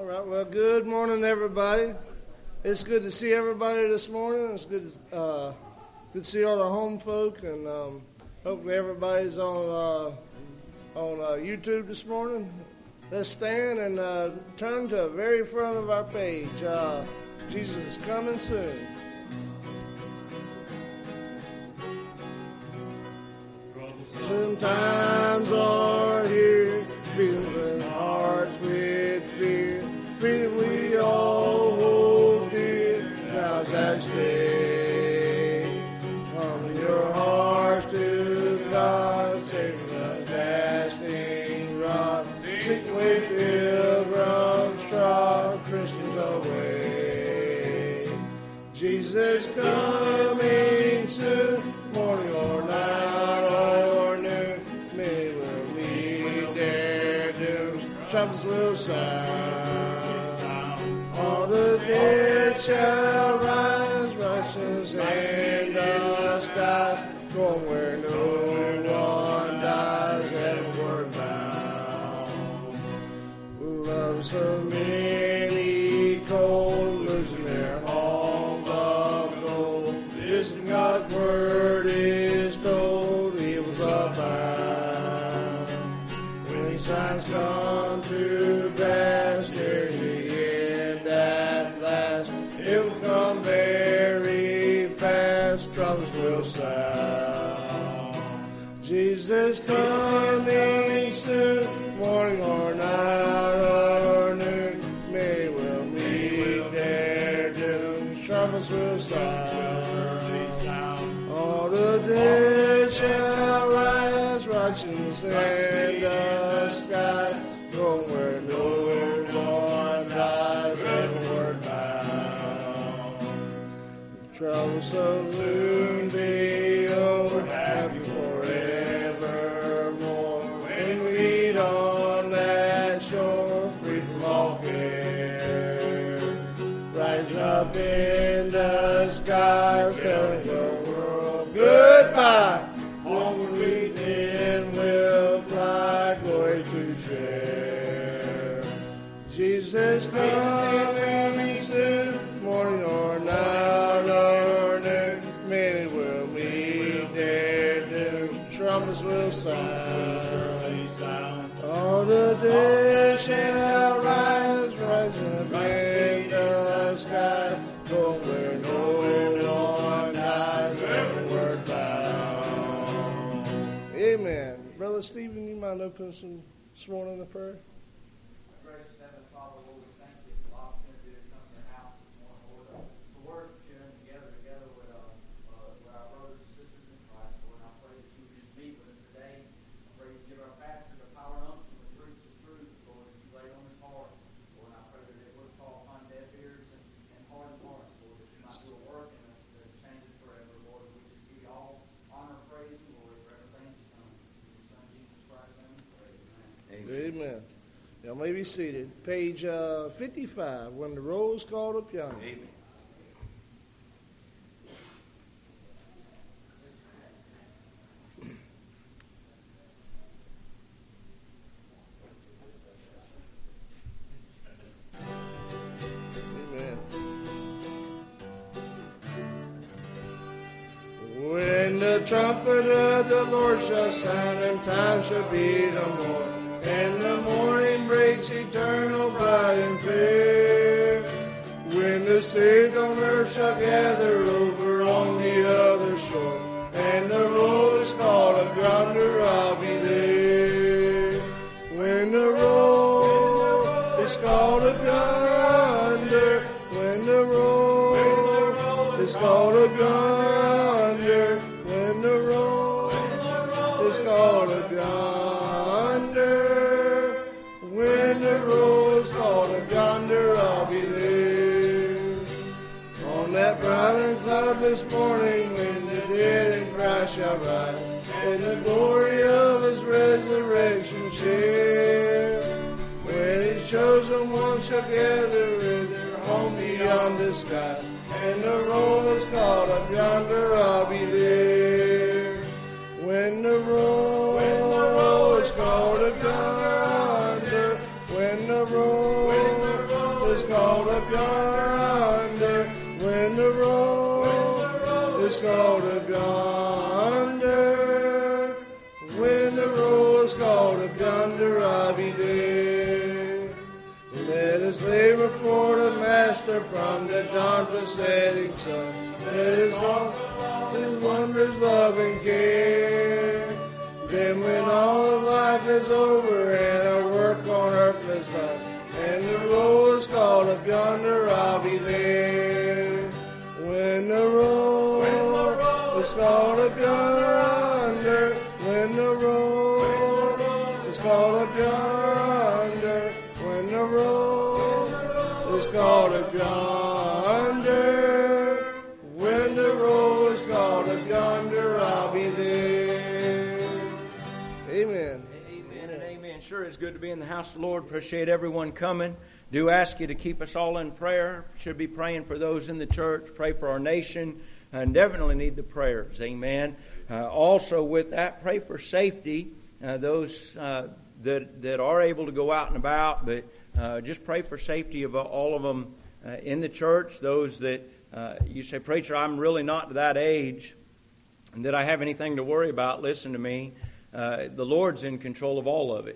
All right, well, good morning, everybody. It's good to see everybody this morning. It's good to see all the home folk, and hopefully everybody's on YouTube this morning. Let's stand and turn to the very front of our page. Jesus is coming soon. Sometimes are here, filling hearts with fear. Freedom we all hold dear. Now's that day. Humble your hearts to God, saving the casting rod. Seek away pilgrims, trod Christians away. Jesus is coming soon, morning or night or noon. Many will meet their dooms, trumpets will sound. All the dead shall rise, righteous in the skies, going where no one dies, heavenward bound. Love so many cold, losing their homes of gold. Listen, God's word is told, evils abound. When these signs come to pass, near the end at last, it will come very fast, trumpets will sound. Jesus coming soon, morning or night or noon. Many will meet their doom, trumpets will sound. All the dead shall rise, righteous in the skies, going where no one dies, heavenward bound. Troubles so soon be over, have you forevermore. When we meet on that shore, free from all fear, rising up in the skies, telling the world goodbye. Home we then will fly, glory to share. Jesus coming soon, morning or night or noon. Many will meet their doom, trumpets will sound. All the dead shall rise, rising up in the sky, going where no one dies, heavenward bound. Amen. Brother Stephen, you mind opening this morning in prayer? Gracious Heavenly Father, Lord, we thank you for the opportunity to come to your house this morning, Lord, to worship you and together with our brothers and sisters in Christ, Lord. And I pray that you would just meet with us today. I pray you give our pastor the power and unction to preach the truth, Lord, that you laid on his heart, Lord. And I pray that it would fall upon deaf ears and hardened hearts, Lord, that you might do a work in us that changes forever, Lord. We just give you all honor, praise, and glory for everything that's done. In your Son, Jesus Christ's name, we pray. Amen. Amen. Y'all may be seated. Page 55, when the roll is called up yonder. Amen. Amen. When the trumpet of the Lord shall sound, and time shall be no more, and the morning breaks eternal, bright and fair. When the saved on earth shall gather over on the other shore, and the roll is called up yonder, I'll be there. When the roll is called up yonder, when the roll is called up yonder, when the roll is called up yonder, when the roll is called up yonder, I'll be there. On that bright and cloudless morning, when the dead in Christ shall rise, and the glory of his resurrection share, when his chosen ones shall gather in their home beyond the sky, and the roll is called up yonder, I'll be there. When the roll is called up yonder, when the roll is called up yonder, when the roll is called up yonder, when the roll is called up yonder, I'll be there. Let us labor for the Master from the dawn to setting sun. Let us all His wonders, love, and care. Then when all of life is over and our work on earth is done, and the roll is called up yonder, I'll be there. When the roll is called up yonder, when the roll is called up yonder, when the roll is called up yonder, when the roll is called up yonder, I'll be there. Amen. Amen and amen. Sure, it's good to be in the house of the Lord. Appreciate everyone coming. Do ask you to keep us all in prayer. Should be praying for those in the church. Pray for our nation. Definitely need the prayers. Amen. Also with that, pray for safety. Those that are able to go out and about, but just pray for safety of all of them in the church. Those that you say, preacher, I'm really not to that age and that I have anything to worry about. Listen to me. The Lord's in control of all of it.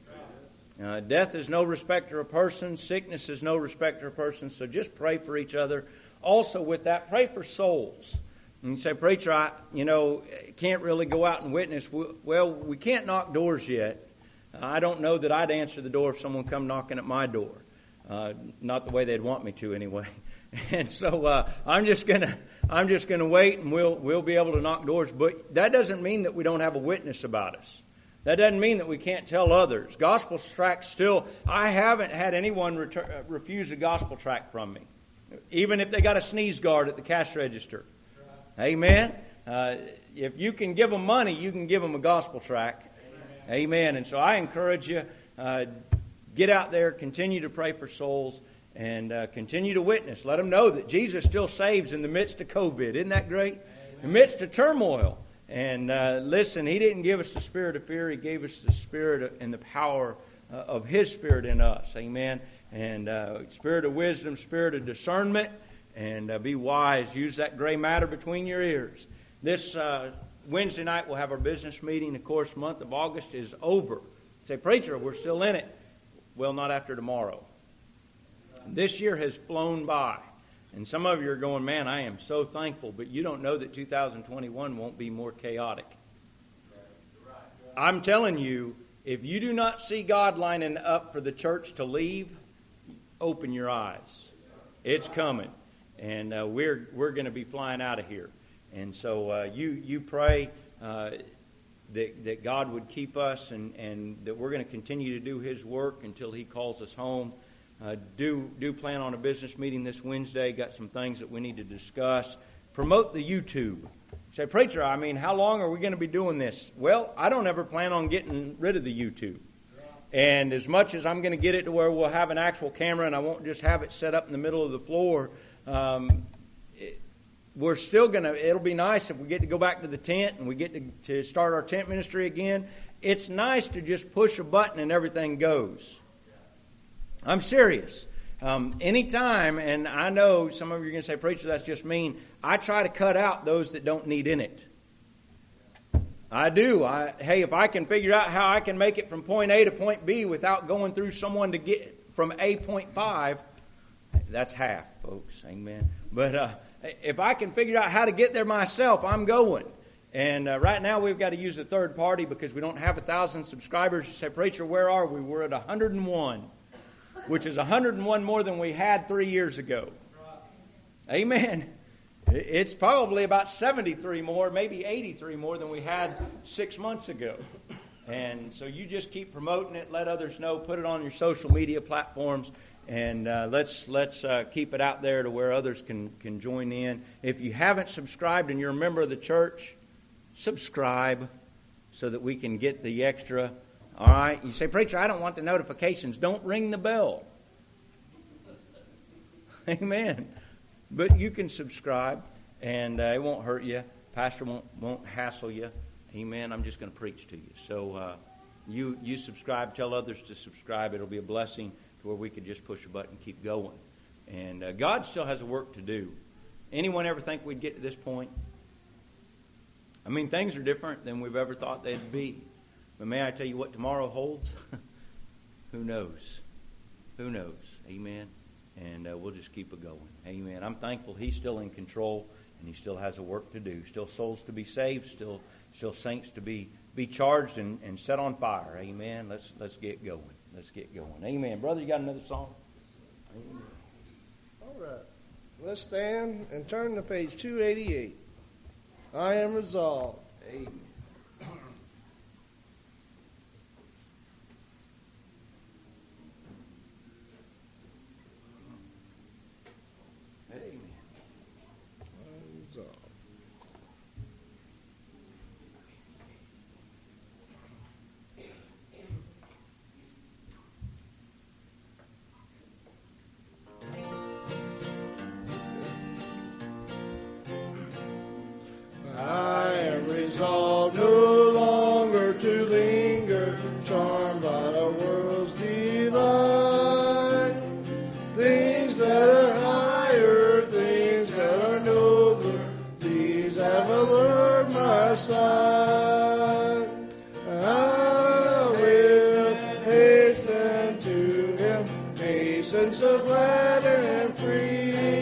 Death is no respecter of persons. Sickness is no respecter of persons. So just pray for each other. Also with that, pray for souls. And you say, preacher, I can't really go out and witness. Well, we can't knock doors yet. I don't know that I'd answer the door if someone come knocking at my door. Not the way they'd want me to anyway. And so I'm just gonna wait, and we'll be able to knock doors. But that doesn't mean that we don't have a witness about us. That doesn't mean that we can't tell others. Gospel tracts still. I haven't had anyone refuse a gospel tract from me, even if they got a sneeze guard at the cash register. Amen. If you can give them money, you can give them a gospel tract. Amen. And so I encourage you, get out there, continue to pray for souls, and continue to witness. Let them know that Jesus still saves in the midst of COVID. Isn't that great? In the midst of turmoil. And listen, He didn't give us the spirit of fear. He gave us the spirit and the power of His Spirit in us. Amen. And spirit of wisdom, spirit of discernment, and be wise. Use that gray matter between your ears. This Wednesday night we'll have our business meeting. Of course, the month of August is over. Say, preacher, we're still in it. Well, not after tomorrow. This year has flown by. And some of you are going, man, I am so thankful. But you don't know that 2021 won't be more chaotic. I'm telling you, if you do not see God lining up for the church to leave, open your eyes. It's coming. And we're going to be flying out of here. And so you pray that God would keep us and that we're going to continue to do His work until He calls us home. Do plan on a business meeting this Wednesday. Got some things that we need to discuss. Promote the YouTube. Say, preacher, how long are we going to be doing this? Well, I don't ever plan on getting rid of the YouTube. And as much as I'm going to get it to where we'll have an actual camera and I won't just have it set up in the middle of the floor, we're still going to, it'll be nice if we get to go back to the tent and we get to start our tent ministry again. It's nice to just push a button and everything goes. I'm serious. Anytime, and I know some of you are going to say, preacher, that's just mean. I try to cut out those that don't need in it. I do. Hey, if I can figure out how I can make it from point A to point B without going through someone to get from A.5, that's half, folks. Amen. But if I can figure out how to get there myself, I'm going. And right now we've got to use a third party because we don't have 1,000 subscribers. You say, preacher, where are we? We're at 101. Which is 101 more than we had 3 years ago. Amen. It's probably about 73 more, maybe 83 more than we had 6 months ago. And so you just keep promoting it, let others know, put it on your social media platforms, and let's keep it out there to where others can join in. If you haven't subscribed and you're a member of the church, subscribe so that we can get the extra. All right, you say, preacher, I don't want the notifications. Don't ring the bell. Amen. But you can subscribe, and it won't hurt you. Pastor won't hassle you. Amen. I'm just going to preach to you. So you subscribe. Tell others to subscribe. It'll be a blessing to to where we could just push a button and keep going. And God still has a work to do. Anyone ever think we'd get to this point? I mean, things are different than we've ever thought they'd be. But may I tell you what tomorrow holds? Who knows? Who knows? Amen. And we'll just keep it going. Amen. I'm thankful He's still in control, and He still has a work to do. Still souls to be saved. Still saints to be charged and set on fire. Amen. Let's get going. Let's get going. Amen. Brother, you got another song? Amen. All right. Let's stand and turn to page 288. I am resolved. Amen. Amen. I am resolved. I am resolved no longer to linger, charmed by the world's delight. Things that are higher, things that are nobler, these have allured my sight. I will hasten to Him, hasten so glad and free.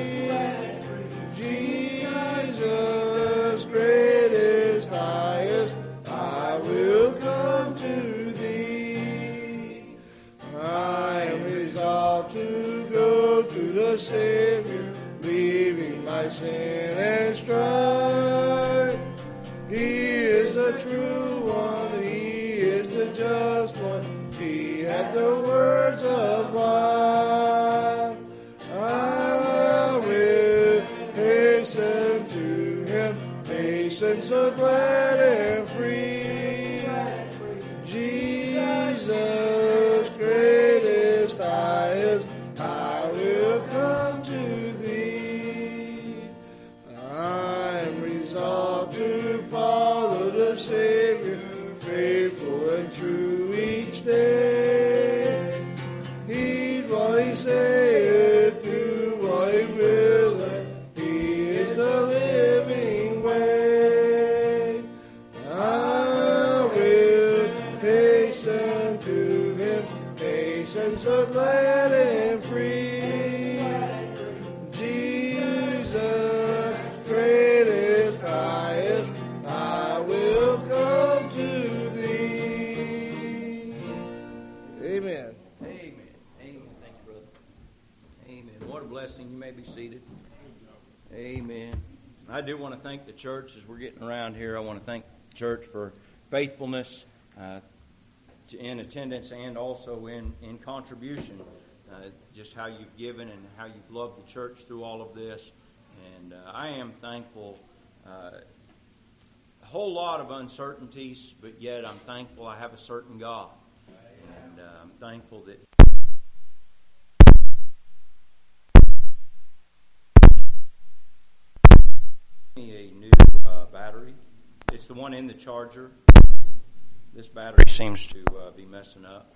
Jesus, greatest, highest, I will come to Thee. I am resolved to go to the Savior, leaving my sin and strife. He is the true one, He is the just one, He had the words of life. I will hasten to Him, hasten so glad and free. Jesus, greatest, highest, I will come to Thee. I am resolved to follow the Savior, faithful and true each day. Heed what He saith, do what He willeth, He is the living way. I will hasten to Him, hasten so glad and free. Jesus, greatest, highest, I will come to Thee. Amen. Amen. Amen. Thank you, brother. Amen. What a blessing. You may be seated. Amen. I do want to thank the church as we're getting around here. I want to thank the church for faithfulness in attendance and also in contribution. Just how you've given and how you've loved the church through all of this. And I am thankful. A whole lot of uncertainties, but yet I'm thankful I have a certain God. And I'm thankful that a new battery. It's the one in the charger. This battery seems to be messing up.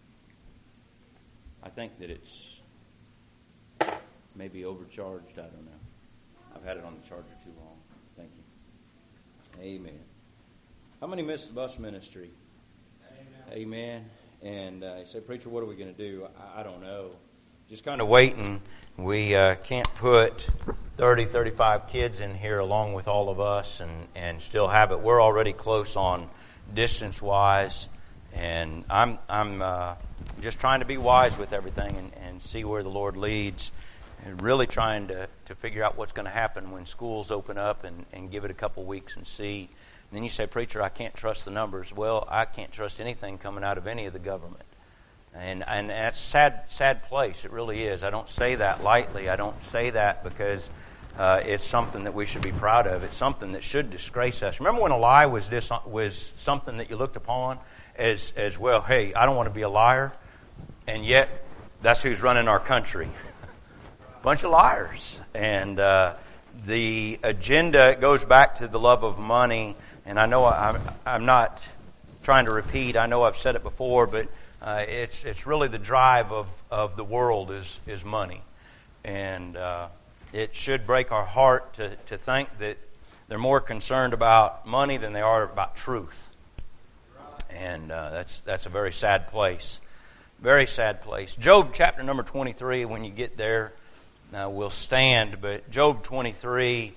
I think that it's maybe overcharged. I don't know. I've had it on the charger too long. Thank you. Amen. How many miss the bus ministry? Amen. And you say, preacher, what are we going to do? I don't know. Just kind of waiting. We can't put 30, 35 kids in here along with all of us and still have it. We're already close on distance-wise, and I'm just trying to be wise with everything and see where the Lord leads, and really trying to figure out what's going to happen when schools open up and give it a couple weeks and see. And then you say, preacher, I can't trust the numbers. Well, I can't trust anything coming out of any of the government. And that's a sad place. It really is. I don't say that lightly. I don't say that because it's something that we should be proud of. It's something that should disgrace us. Remember when a lie was something that you looked upon as well, hey, I don't want to be a liar, and yet that's who's running our country. Bunch of liars. And the agenda goes back to the love of money, and I know I'm not trying to repeat. I know I've said it before, but it's really the drive of the world is money. And it should break our heart to think that they're more concerned about money than they are about truth. And that's a very sad place. Very sad place. Job chapter number 23, when you get there, we'll stand. But Job 23,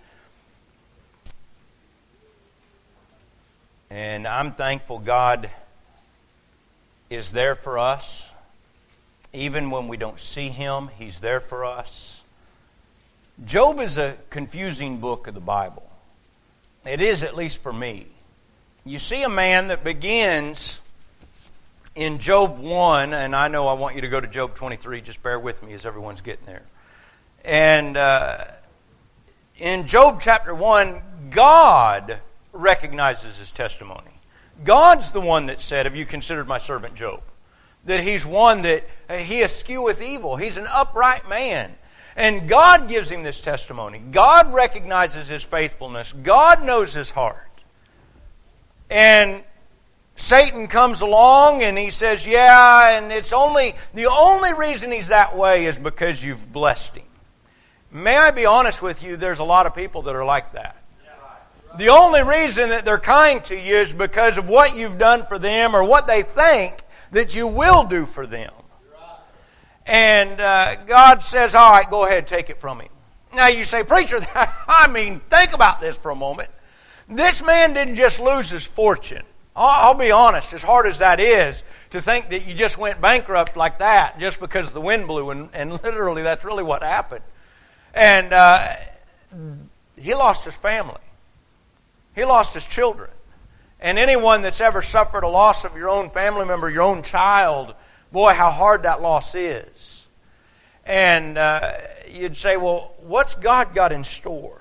and I'm thankful God is there for us. Even when we don't see Him, He's there for us. Job is a confusing book of the Bible. It is, at least for me. You see a man that begins in Job 1, and I know I want you to go to Job 23, just bear with me as everyone's getting there. And in Job chapter 1, God recognizes his testimony. God's the one that said, "Have you considered my servant Job?" That he's one that he escheweth evil. He's an upright man. And God gives him this testimony. God recognizes his faithfulness. God knows his heart. And Satan comes along and he says, yeah, and the only reason he's that way is because you've blessed him. May I be honest with you, there's a lot of people that are like that. The only reason that they're kind to you is because of what you've done for them or what they think that you will do for them. And God says, all right, go ahead, take it from him. Now you say, preacher, think about this for a moment. This man didn't just lose his fortune. I'll be honest, as hard as that is, to think that you just went bankrupt like that just because the wind blew, and literally that's really what happened. And he lost his family. He lost his children. And anyone that's ever suffered a loss of your own family member, your own child, boy, how hard that loss is. And you'd say, well, what's God got in store?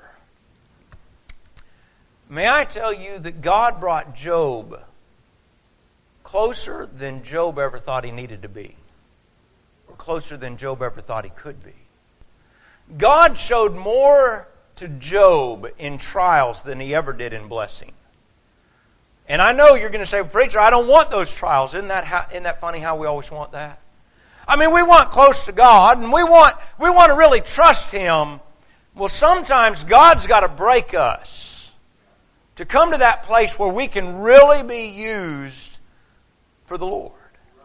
May I tell you that God brought Job closer than Job ever thought he needed to be, or closer than Job ever thought he could be. God showed more to Job in trials than he ever did in blessing. And I know you're going to say, preacher, I don't want those trials. Isn't that funny how we always want that? I mean, we want close to God, and we want to really trust Him. Well, sometimes God's got to break us to come to that place where we can really be used for the Lord.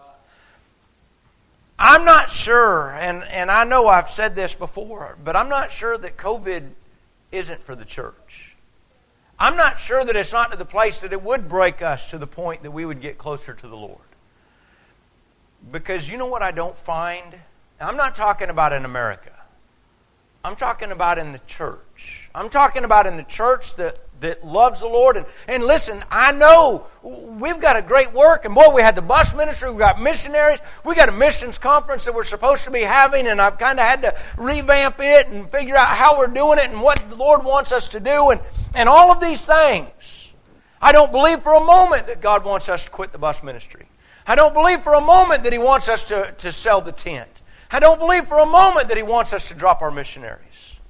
I'm not sure, and I know I've said this before, but I'm not sure that COVID isn't for the church. I'm not sure that it's not to the place that it would break us to the point that we would get closer to the Lord. Because you know what I don't find? I'm not talking about in America. I'm talking about in the church. I'm talking about in the church that loves the Lord. And listen, I know we've got a great work. And boy, we had the bus ministry. We've got missionaries. We got a missions conference that we're supposed to be having. And I've kind of had to revamp it and figure out how we're doing it and what the Lord wants us to do. And all of these things. I don't believe for a moment that God wants us to quit the bus ministry. I don't believe for a moment that He wants us to sell the tent. I don't believe for a moment that He wants us to drop our missionaries.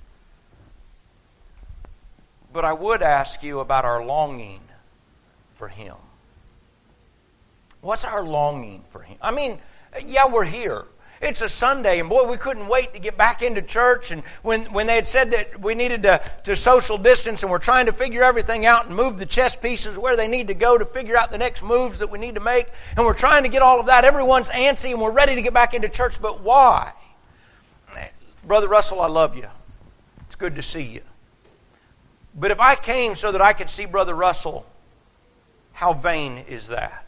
But I would ask you about our longing for Him. What's our longing for Him? I mean, yeah, we're here. It's a Sunday, and boy, we couldn't wait to get back into church. And when they had said that we needed to social distance, and we're trying to figure everything out and move the chess pieces where they need to go to figure out the next moves that we need to make, and we're trying to get all of that, everyone's antsy, and we're ready to get back into church. But why? Brother Russell, I love you. It's good to see you. But if I came so that I could see Brother Russell, how vain is that?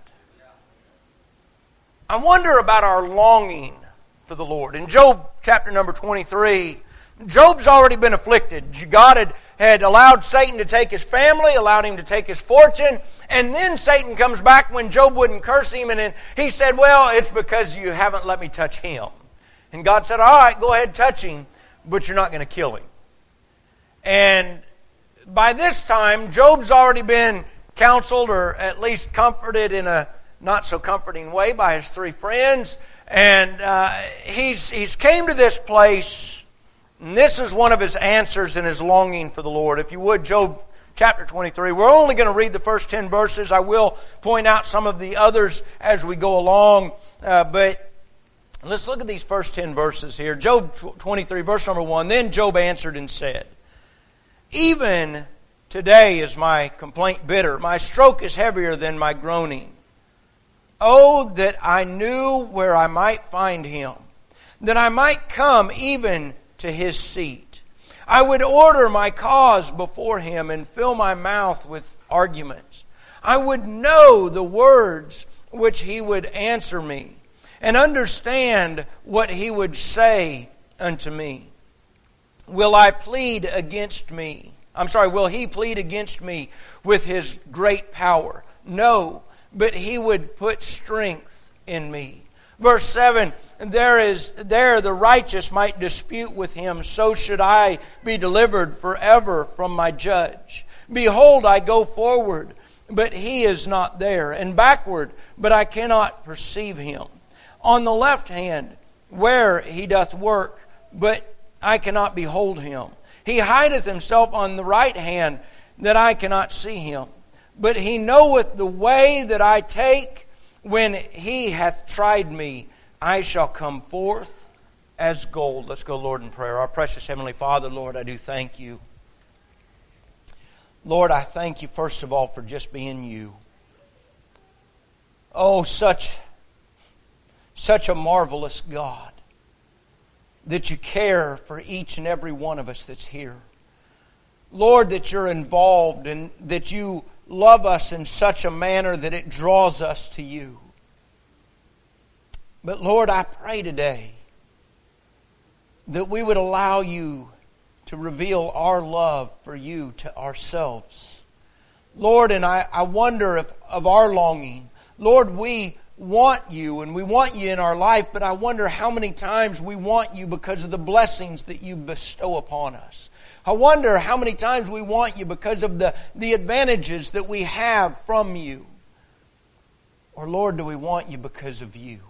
I wonder about our longing for the Lord. In Job chapter number 23, Job's already been afflicted. God had allowed Satan to take his family, allowed him to take his fortune, and then Satan comes back when Job wouldn't curse him, and then he said, well, it's because you haven't let me touch him. And God said, all right, go ahead, touch him, but you're not going to kill him. And by this time, Job's already been counseled, or at least comforted in a not so comforting way, by his three friends. And he's came to this place, and this is one of his answers in his longing for the Lord. If you would, Job chapter 23. We're only going to read the first 10 verses. I will point out some of the others as we go along. But Let's look at these first 10 verses here. Job 23, verse number 1. Then Job answered and said, even today is my complaint bitter. My stroke is heavier than my groaning. Oh, that I knew where I might find him, that I might come even to his seat. I would order my cause before him and fill my mouth with arguments. I would know the words which he would answer me, and understand what he would say unto me. Will he plead against me with his great power? No, but he would put strength in me. Verse 7, there the righteous might dispute with him, so should I be delivered forever from my judge. Behold, I go forward, but he is not there, and backward, but I cannot perceive him. On the left hand, where he doth work, but I cannot behold him. He hideth himself on the right hand, that I cannot see him. But he knoweth the way that I take. When he hath tried me, I shall come forth as gold. Let's go, Lord, in prayer. Our precious Heavenly Father, Lord, I do thank you. Lord, I thank you, first of all, for just being you. Oh, such a marvelous God, that you care for each and every one of us that's here. Lord, that you're involved and that you love us in such a manner that it draws us to you. But Lord, I pray today that we would allow you to reveal our love for you to ourselves. Lord, and I wonder if of our longing, Lord, we want you and we want you in our life, but I wonder how many times we want you because of the blessings that you bestow upon us. I wonder how many times we want you because of the advantages that we have from you. Or Lord, do we want you because of you?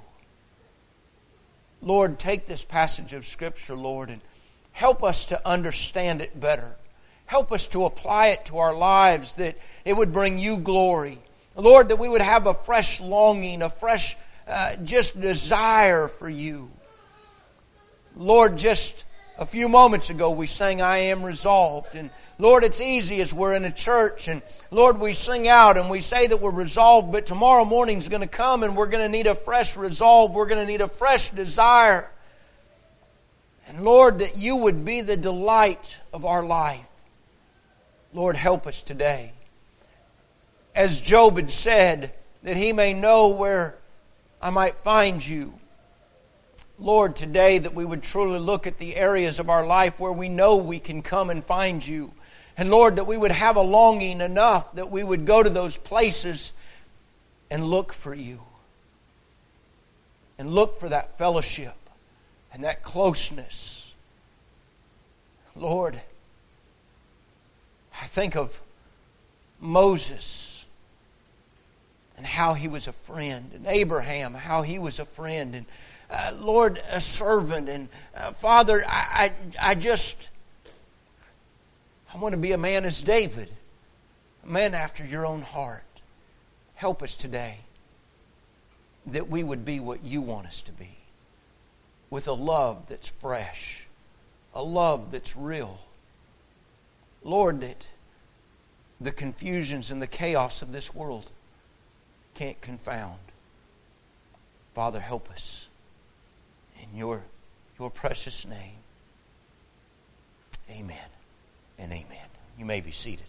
Lord, take this passage of Scripture, Lord, and help us to understand it better. Help us to apply it to our lives, that it would bring you glory. Lord, that we would have a fresh longing, a fresh just desire for you. Lord, just a few moments ago we sang, I am resolved. And Lord, it's easy as we're in a church. And Lord, we sing out and we say that we're resolved. But tomorrow morning's going to come and we're going to need a fresh resolve. We're going to need a fresh desire. And Lord, that you would be the delight of our life. Lord, help us today. As Job had said, that he may know where I might find you. Lord, today that we would truly look at the areas of our life where we know we can come and find you. And Lord, that we would have a longing enough that we would go to those places and look for you. And look for that fellowship and that closeness. Lord, I think of Moses and how he was a friend, and Abraham, how he was a friend, and Lord, a servant. And Father, I want to be a man as David, a man after your own heart. Help us today that we would be what you want us to be, with a love that's fresh, a love that's real. Lord, that the confusions and the chaos of this world can't confound. Father, help us. In your precious name. Amen and amen. You may be seated.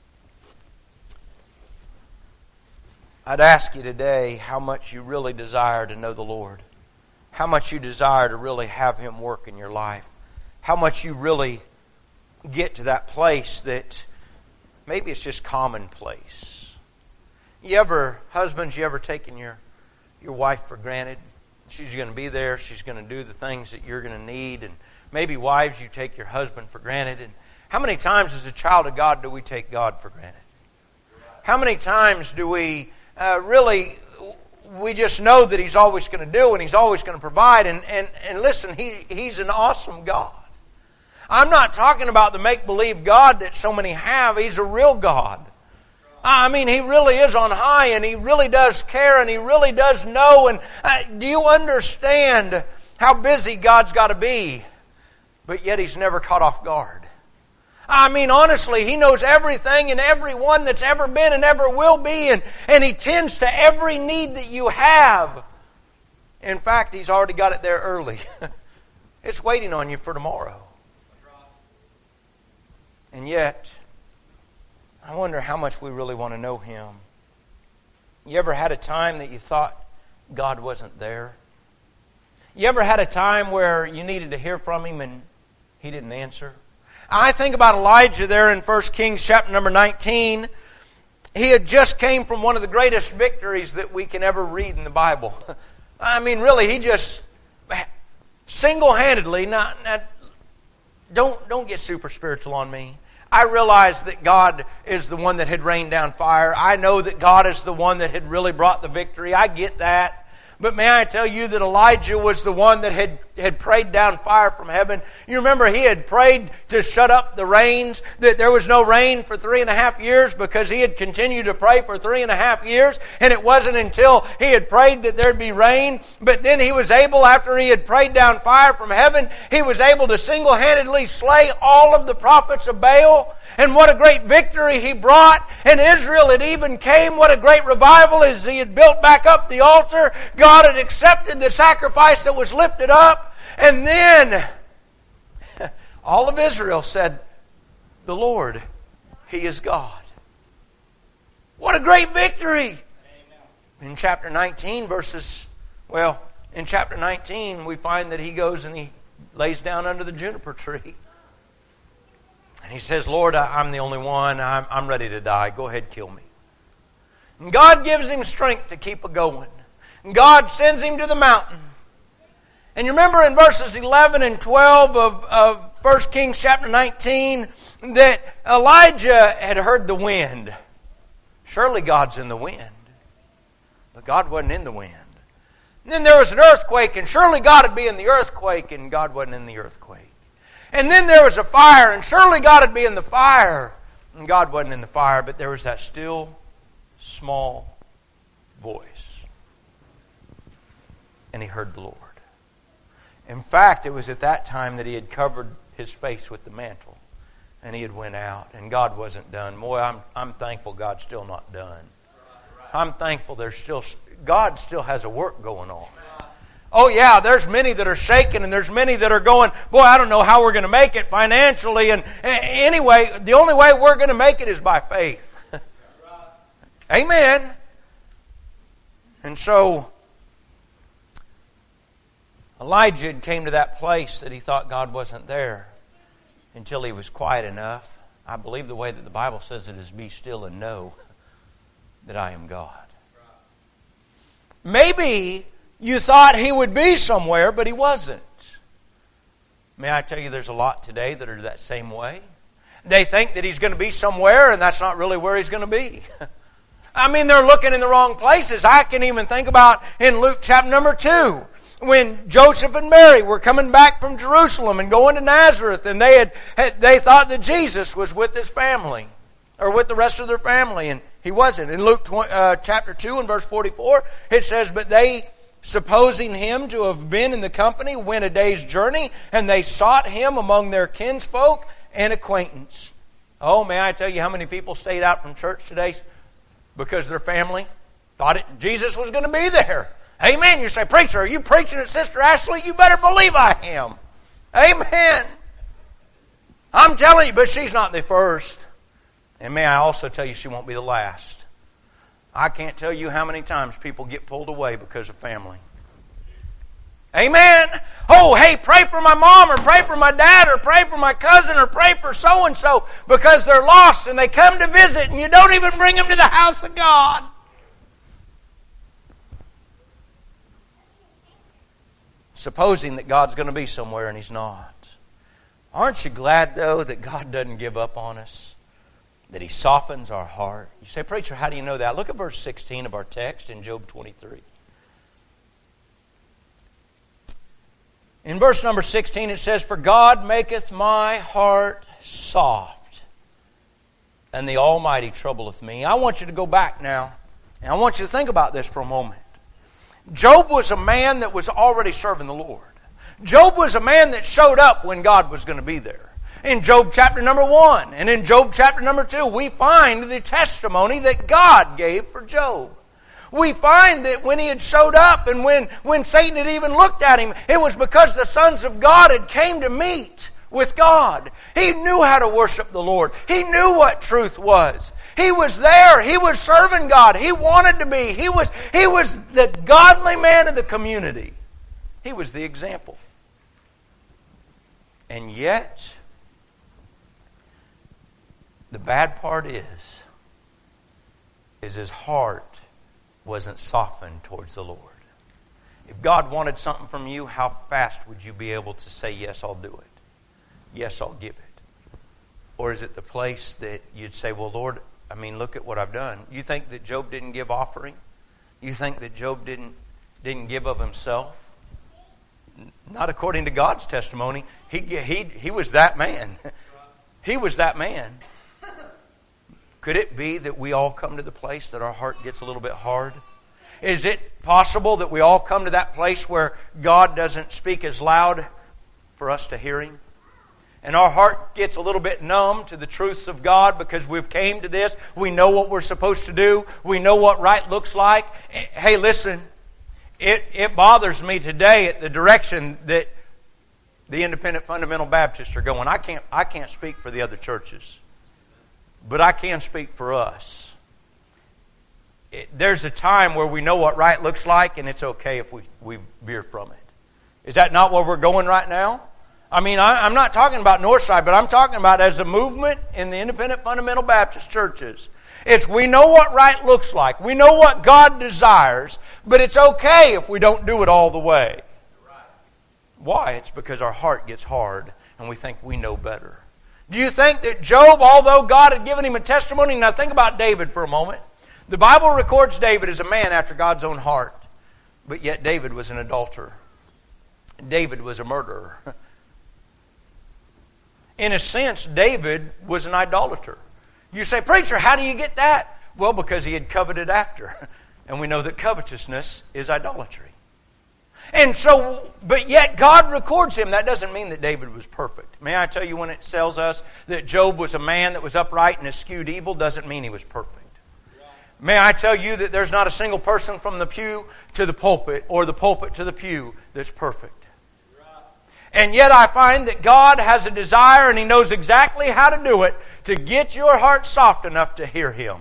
I'd ask you today how much you really desire to know the Lord. How much you desire to really have Him work in your life. How much you really get to that place that maybe it's just commonplace. Husbands, you ever taken your wife for granted? She's going to be there. She's going to do the things that you're going to need. And maybe wives, you take your husband for granted. And how many times as a child of God do we take God for granted? How many times do we we just know that He's always going to do and He's always going to provide. And listen, He's an awesome God. I'm not talking about the make-believe God that so many have. He's a real God. I mean, He really is on high, and He really does care, and He really does know. And do you understand how busy God's got to be? But yet He's never caught off guard. I mean, honestly, He knows everything and everyone that's ever been and ever will be, and He tends to every need that you have. In fact, He's already got it there early. It's waiting on you for tomorrow. And yet, I wonder how much we really want to know Him. You ever had a time that you thought God wasn't there? You ever had a time where you needed to hear from Him and He didn't answer? I think about Elijah there in 1 Kings chapter number 19. He had just came from one of the greatest victories that we can ever read in the Bible. I mean, really, he just single-handedly, don't get super spiritual on me. I realize that God is the one that had rained down fire. I know that God is the one that had really brought the victory. I get that. But may I tell you that Elijah was the one that had prayed down fire from heaven. You remember he had prayed to shut up the rains, that there was no rain for 3.5 years because he had continued to pray for 3.5 years. And it wasn't until he had prayed that there'd be rain. But then he was able, after he had prayed down fire from heaven, he was able to single-handedly slay all of the prophets of Baal. And what a great victory he brought. And Israel had even came. What a great revival as he had built back up the altar. God had accepted the sacrifice that was lifted up. And then all of Israel said, the Lord, He is God. What a great victory. In chapter 19 in chapter 19 we find that he goes and he lays down under the juniper tree. And he says, Lord, I'm the only one. I'm ready to die. Go ahead, kill me. And God gives him strength to keep going. And God sends him to the mountain. And you remember in verses 11 and 12 of 1 Kings chapter 19 that Elijah had heard the wind. Surely God's in the wind. But God wasn't in the wind. And then there was an earthquake, and surely God would be in the earthquake, and God wasn't in the earthquake. And then there was a fire, and surely God would be in the fire. And God wasn't in the fire, but there was that still, small voice. And he heard the Lord. In fact, it was at that time that he had covered his face with the mantle. And he had went out, and God wasn't done. Boy, I'm thankful God's still not done. I'm thankful God still has a work going on. Oh yeah, there's many that are shaking and there's many that are going, boy, I don't know how we're going to make it financially. And anyway, the only way we're going to make it is by faith. Amen. And so, Elijah came to that place that he thought God wasn't there until he was quiet enough. I believe the way that the Bible says it is be still and know that I am God. Maybe you thought he would be somewhere, but he wasn't. May I tell you, there's a lot today that are that same way. They think that he's going to be somewhere, and that's not really where he's going to be. I mean, they're looking in the wrong places. I can even think about in Luke chapter number 2, when Joseph and Mary were coming back from Jerusalem and going to Nazareth, and they thought that Jesus was with his family, or with the rest of their family, and he wasn't. In Luke chapter 2 and verse 44, it says, but they, supposing him to have been in the company, went a day's journey, and they sought him among their kinsfolk and acquaintance. Oh, may I tell you how many people stayed out from church today because their family thought Jesus was going to be there? Amen. You say, preacher, are you preaching at Sister Ashley? You better believe I am. Amen. I'm telling you, but she's not the first. And may I also tell you, she won't be the last. I can't tell you how many times people get pulled away because of family. Amen. Oh, hey, pray for my mom, or pray for my dad, or pray for my cousin, or pray for so-and-so because they're lost and they come to visit and you don't even bring them to the house of God. Supposing that God's going to be somewhere and He's not. Aren't you glad, though, that God doesn't give up on us? That He softens our heart? You say, preacher, how do you know that? Look at verse 16 of our text in Job 23. In verse number 16 it says, for God maketh my heart soft and the Almighty troubleth me. I want you to go back now, and I want you to think about this for a moment. Job was a man that was already serving the Lord. Job was a man that showed up when God was going to be there. In Job chapter number 1 and in Job chapter number 2, we find the testimony that God gave for Job. We find that when he had showed up and when Satan had even looked at him, it was because the sons of God had came to meet with God. He knew how to worship the Lord. He knew what truth was. He was there. He was serving God. He wanted to be. He was the godly man of the community. He was the example. And yet, the bad part is his heart wasn't softened towards the Lord. If God wanted something from you, how fast would you be able to say, yes, I'll do it? Yes, I'll give it. Or is it the place that you'd say, well, Lord, look at what I've done. You think that Job didn't give offering? You think that Job didn't give of himself? Not according to God's testimony. He was that man. He was that man. Could it be that we all come to the place that our heart gets a little bit hard? Is it possible that we all come to that place where God doesn't speak as loud for us to hear Him? And our heart gets a little bit numb to the truths of God because we've came to this. We know what we're supposed to do. We know what right looks like. Hey, listen, it bothers me today at the direction that the Independent Fundamental Baptists are going. I can't speak for the other churches, but I can speak for us. There's a time where we know what right looks like, and it's okay if we veer from it. Is that not where we're going right now? I'm not talking about Northside, but I'm talking about as a movement in the Independent Fundamental Baptist churches. We know what right looks like. We know what God desires, but it's okay if we don't do it all the way. Why? It's because our heart gets hard and we think we know better. Do you think that Job, although God had given him a testimony, now think about David for a moment. The Bible records David as a man after God's own heart, but yet David was an adulterer. David was a murderer. In a sense, David was an idolater. You say, preacher, how do you get that? Well, because he had coveted after. And we know that covetousness is idolatry. And so, but yet God records him. That doesn't mean that David was perfect. May I tell you, when it tells us that Job was a man that was upright and eschewed evil, doesn't mean he was perfect. May I tell you that there's not a single person from the pew to the pulpit or the pulpit to the pew that's perfect. And yet I find that God has a desire, and He knows exactly how to do it, to get your heart soft enough to hear Him.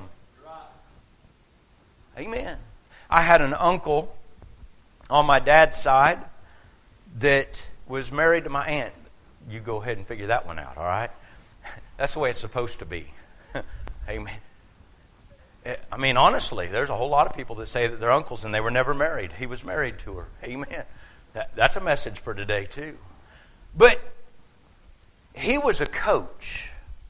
Amen. I had an uncle on my dad's side that was married to my aunt. You go ahead and figure that one out, all right? That's the way it's supposed to be. Amen. Honestly, there's a whole lot of people that say that they're uncles and they were never married. He was married to her. Amen. That's a message for today, too. But he was a coach.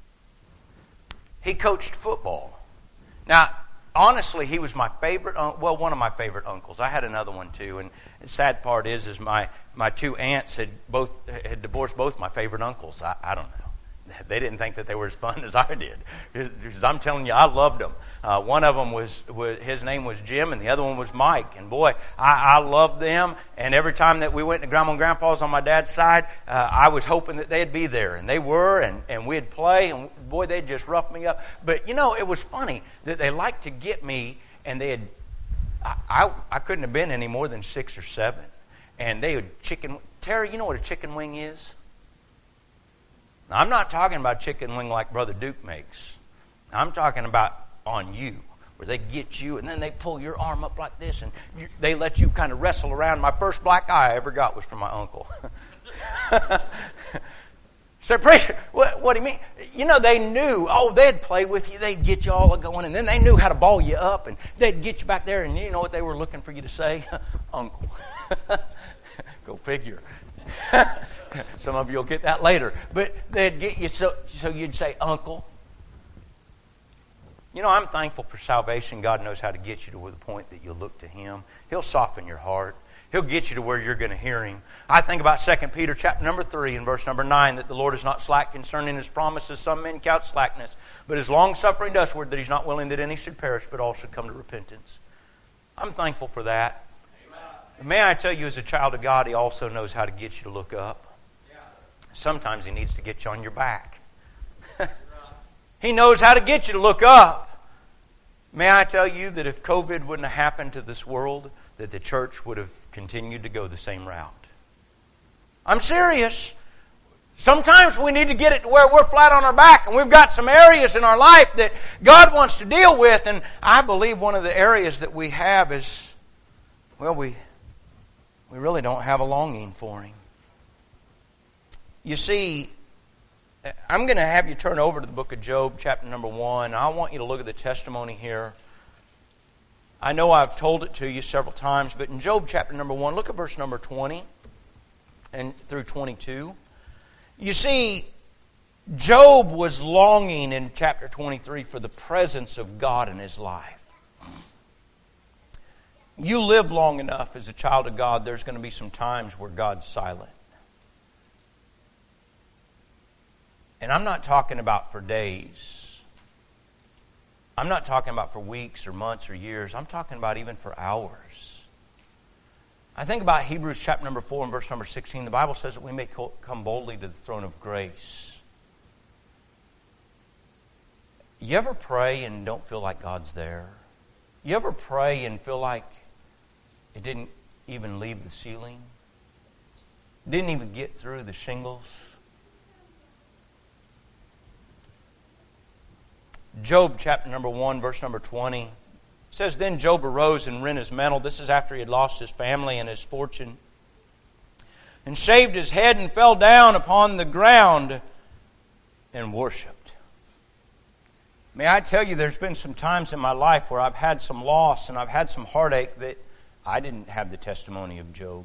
He coached football. Now, honestly, he was my favorite, one of my favorite uncles. I had another one too, and the sad part is my two aunts had divorced both my favorite uncles. I don't know. They didn't think that they were as fun as I did. Because I'm telling you, I loved them. One of them was his name was Jim, and the other one was Mike. And boy, I loved them. And every time that we went to Grandma and Grandpa's on my dad's side, I was hoping that they'd be there. And they were, and we'd play. And boy, they'd just rough me up. But it was funny that they liked to get me, and they had. I couldn't have been any more than 6 or 7, and they would chicken. Terry, you know what a chicken wing is? Now, I'm not talking about chicken wing like Brother Duke makes. I'm talking about on you, where they get you and then they pull your arm up like this and they let you kind of wrestle around. My first black eye I ever got was from my uncle. So, preacher, what do you mean? They knew, they'd play with you, they'd get you all going, and then they knew how to ball you up, and they'd get you back there, and you know what they were looking for you to say? Uncle. Go figure. Some of you will get that later. But they'd get you so you'd say, Uncle. I'm thankful for salvation. God knows how to get you to the point that you'll look to Him. He'll soften your heart. He'll get you to where you're going to hear Him. I think about 2 Peter chapter number 3 and verse number 9, that the Lord is not slack concerning His promises, some men count slackness, but is long-suffering to usward, that He's not willing that any should perish, but all should come to repentance. I'm thankful for that. Amen. May I tell you, as a child of God, He also knows how to get you to look up. Yeah. Sometimes He needs to get you on your back. He knows how to get you to look up. May I tell you that if COVID wouldn't have happened to this world, that the church would have continued to go the same route. I'm serious. Sometimes we need to get it to where we're flat on our back, and we've got some areas in our life that God wants to deal with, and I believe one of the areas that we have is, well, we really don't have a longing for Him. You see, I'm going to have you turn over to the book of Job, chapter number 1. I want you to look at the testimony here. I know I've told it to you several times, but in Job chapter number 1, look at verse number 20 and through 22. You see, Job was longing in chapter 23 for the presence of God in his life. You live long enough as a child of God, there's going to be some times where God's silent. And I'm not talking about for days. I'm not talking about for weeks or months or years. I'm talking about even for hours. I think about Hebrews chapter number 4 and verse number 16. The Bible says that we may come boldly to the throne of grace. You ever pray and don't feel like God's there? You ever pray and feel like it didn't even leave the ceiling? Didn't even get through the shingles? Job chapter number 1, verse number 20 says, Then Job arose and rent his mantle. This is after he had lost his family and his fortune. And shaved his head and fell down upon the ground and worshipped. May I tell you, there's been some times in my life where I've had some loss and I've had some heartache that I didn't have the testimony of Job.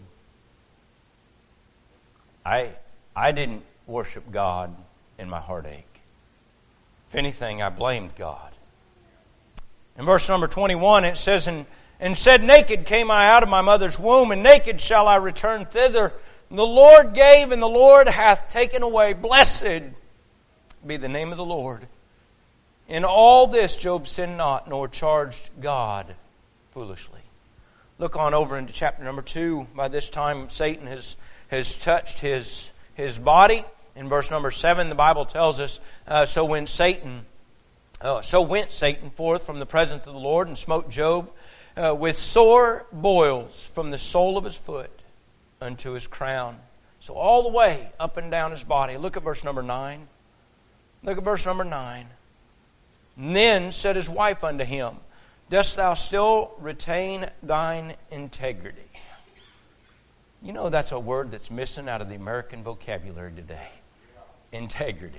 I didn't worship God in my heartache. If anything, I blamed God. In verse number 21, it says, And said, Naked came I out of my mother's womb, and naked shall I return thither. And the Lord gave, and the Lord hath taken away. Blessed be the name of the Lord. In all this Job sinned not, nor charged God foolishly. Look on over into chapter number 2. By this time, Satan has touched his body. In verse number 7, the Bible tells us, So went Satan forth from the presence of the Lord, and smote Job with sore boils from the sole of his foot unto his crown. So all the way up and down his body. Look at verse number 9. Look at verse number 9. And then said his wife unto him, Dost thou still retain thine integrity? You know that's a word that's missing out of the American vocabulary today. Integrity.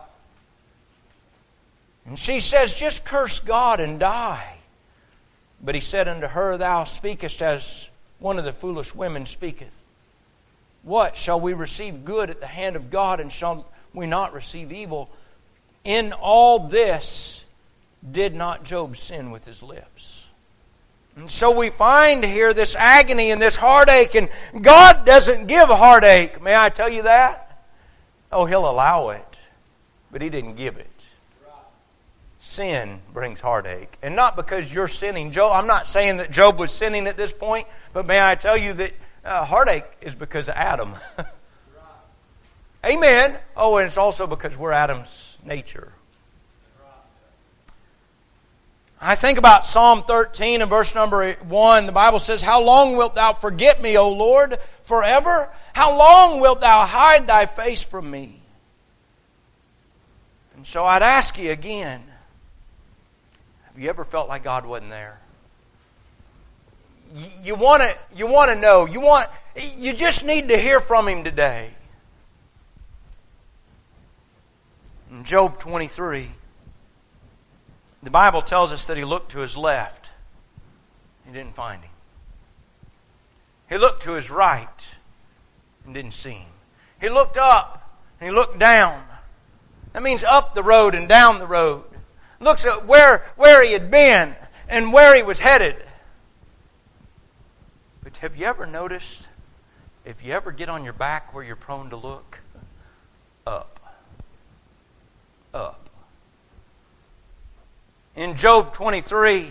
And she says, Just curse God and die. But he said unto her, Thou speakest as one of the foolish women speaketh. What? Shall we receive good at the hand of God, and shall we not receive evil? In all this did not Job sin with his lips. And so we find here this agony and this heartache, and God doesn't give heartache. May I tell you that? Oh, He'll allow it, but He didn't give it. Sin brings heartache. And not because you're sinning. I'm not saying that Job was sinning at this point, but may I tell you that heartache is because of Adam. Amen. Oh, and it's also because we're Adam's nature. I think about Psalm 13 and verse number 1. The Bible says, How long wilt thou forget me, O Lord, forever? How long wilt thou hide thy face from me? And so I'd ask you again, have you ever felt like God wasn't there? You want to know. You just need to hear from Him today. In Job 23, the Bible tells us that he looked to his left. He didn't find Him. He looked to his right and didn't see Him. He looked up and he looked down. That means up the road and down the road. Looks at where he had been and where he was headed. But have you ever noticed, if you ever get on your back where you're prone to look, up. Up. In Job 23,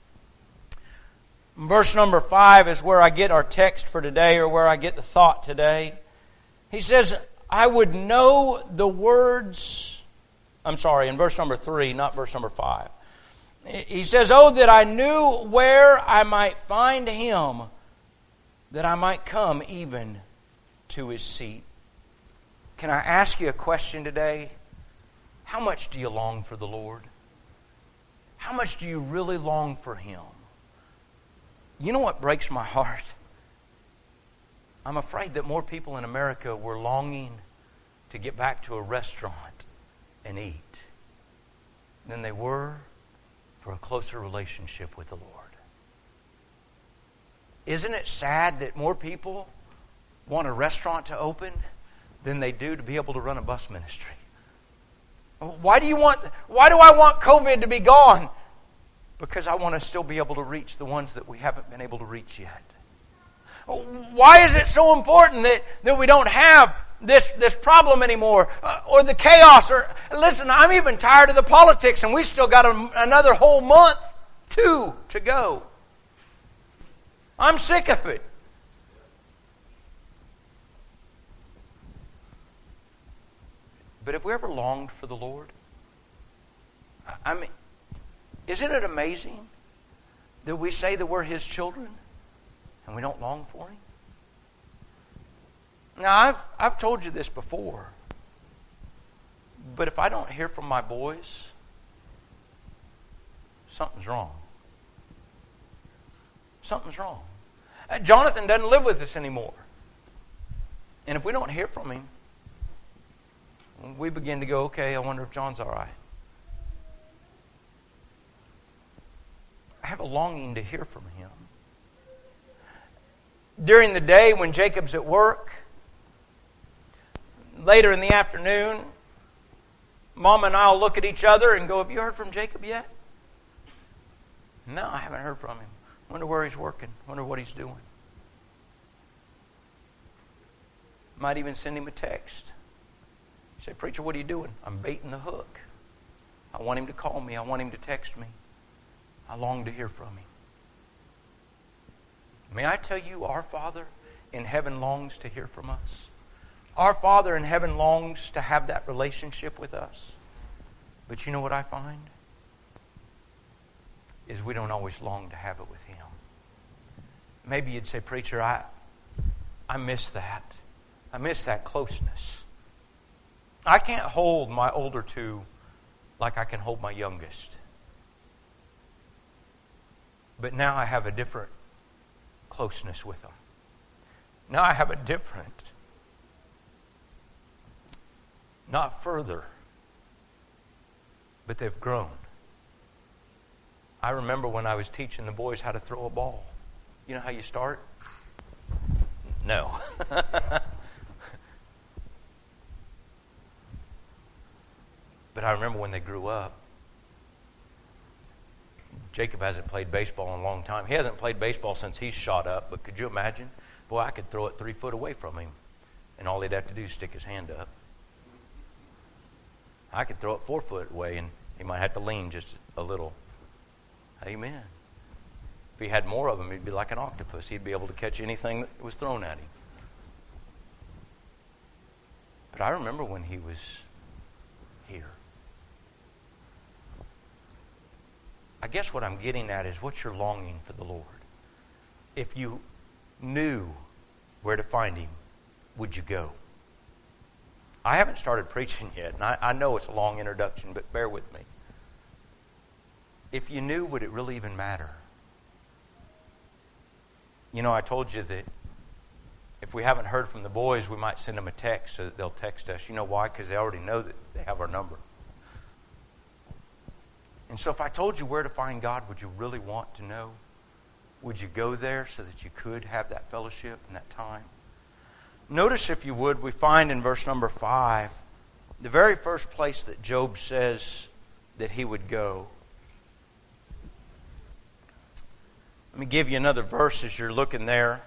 verse number 5 is where I get our text for today, or where I get the thought today. He says, I would know the words... in verse number 3, not verse number 5. He says, oh, that I knew where I might find him, that I might come even to his seat. Can I ask you a question today? How much do you long for the Lord? How much do you really long for him? You know what breaks my heart? I'm afraid that more people in America were longing to get back to a restaurant and eat than they were for a closer relationship with the Lord. Isn't it sad that more people want a restaurant to open than they do to be able to run a bus ministry? Why do I want COVID to be gone? Because I want to still be able to reach the ones that we haven't been able to reach yet. Why is it so important that we don't have this problem anymore, or the chaos? Or listen, I'm even tired of the politics, and we still got another whole month, 2 to go. I'm sick of it. But have we ever longed for the Lord? I mean, isn't it amazing that we say that we're his children and we don't long for him? Now, I've told you this before, but if I don't hear from my boys, something's wrong. Something's wrong. Jonathan doesn't live with us anymore. And if we don't hear from him, we begin to go, okay, I wonder if John's all right. I have a longing to hear from him. During the day when Jacob's at work, later in the afternoon, Mom and I will look at each other and go, have you heard from Jacob yet? No, I haven't heard from him. Wonder where he's working. Wonder what he's doing. Might even send him a text. Say, preacher, what are you doing? I'm baiting the hook. I want him to call me. I want him to text me. I long to hear from him. May I tell you, our Father in heaven longs to hear from us. Our Father in heaven longs to have that relationship with us. But you know what I find? Is we don't always long to have it with him. Maybe you'd say, preacher, I miss that. I miss that closeness. I can't hold my older two like I can hold my youngest. But now I have a different closeness with them. Now I have a different, not further, but they've grown. I remember when I was teaching the boys how to throw a ball. You know how you start? No. But I remember when they grew up. Jacob hasn't played baseball in a long time. He hasn't played baseball since he's shot up, but could you imagine? Boy, I could throw it 3 foot away from him, and all he'd have to do is stick his hand up. I could throw it 4 foot away, and he might have to lean just a little. Amen. If he had more of them, he'd be like an octopus. He'd be able to catch anything that was thrown at him. But I remember when he was here. I guess what I'm getting at is what's your longing for the Lord? If you knew where to find him, would you go? I haven't started preaching yet, and I know it's a long introduction, but bear with me. If you knew, would it really even matter? You know, I told you that if we haven't heard from the boys, we might send them a text so that they'll text us. You know why? Because they already know that they have our number. And so if I told you where to find God, would you really want to know? Would you go there so that you could have that fellowship and that time? Notice, if you would, we find in verse number 5, the very first place that Job says that he would go. Let me give you another verse as you're looking there.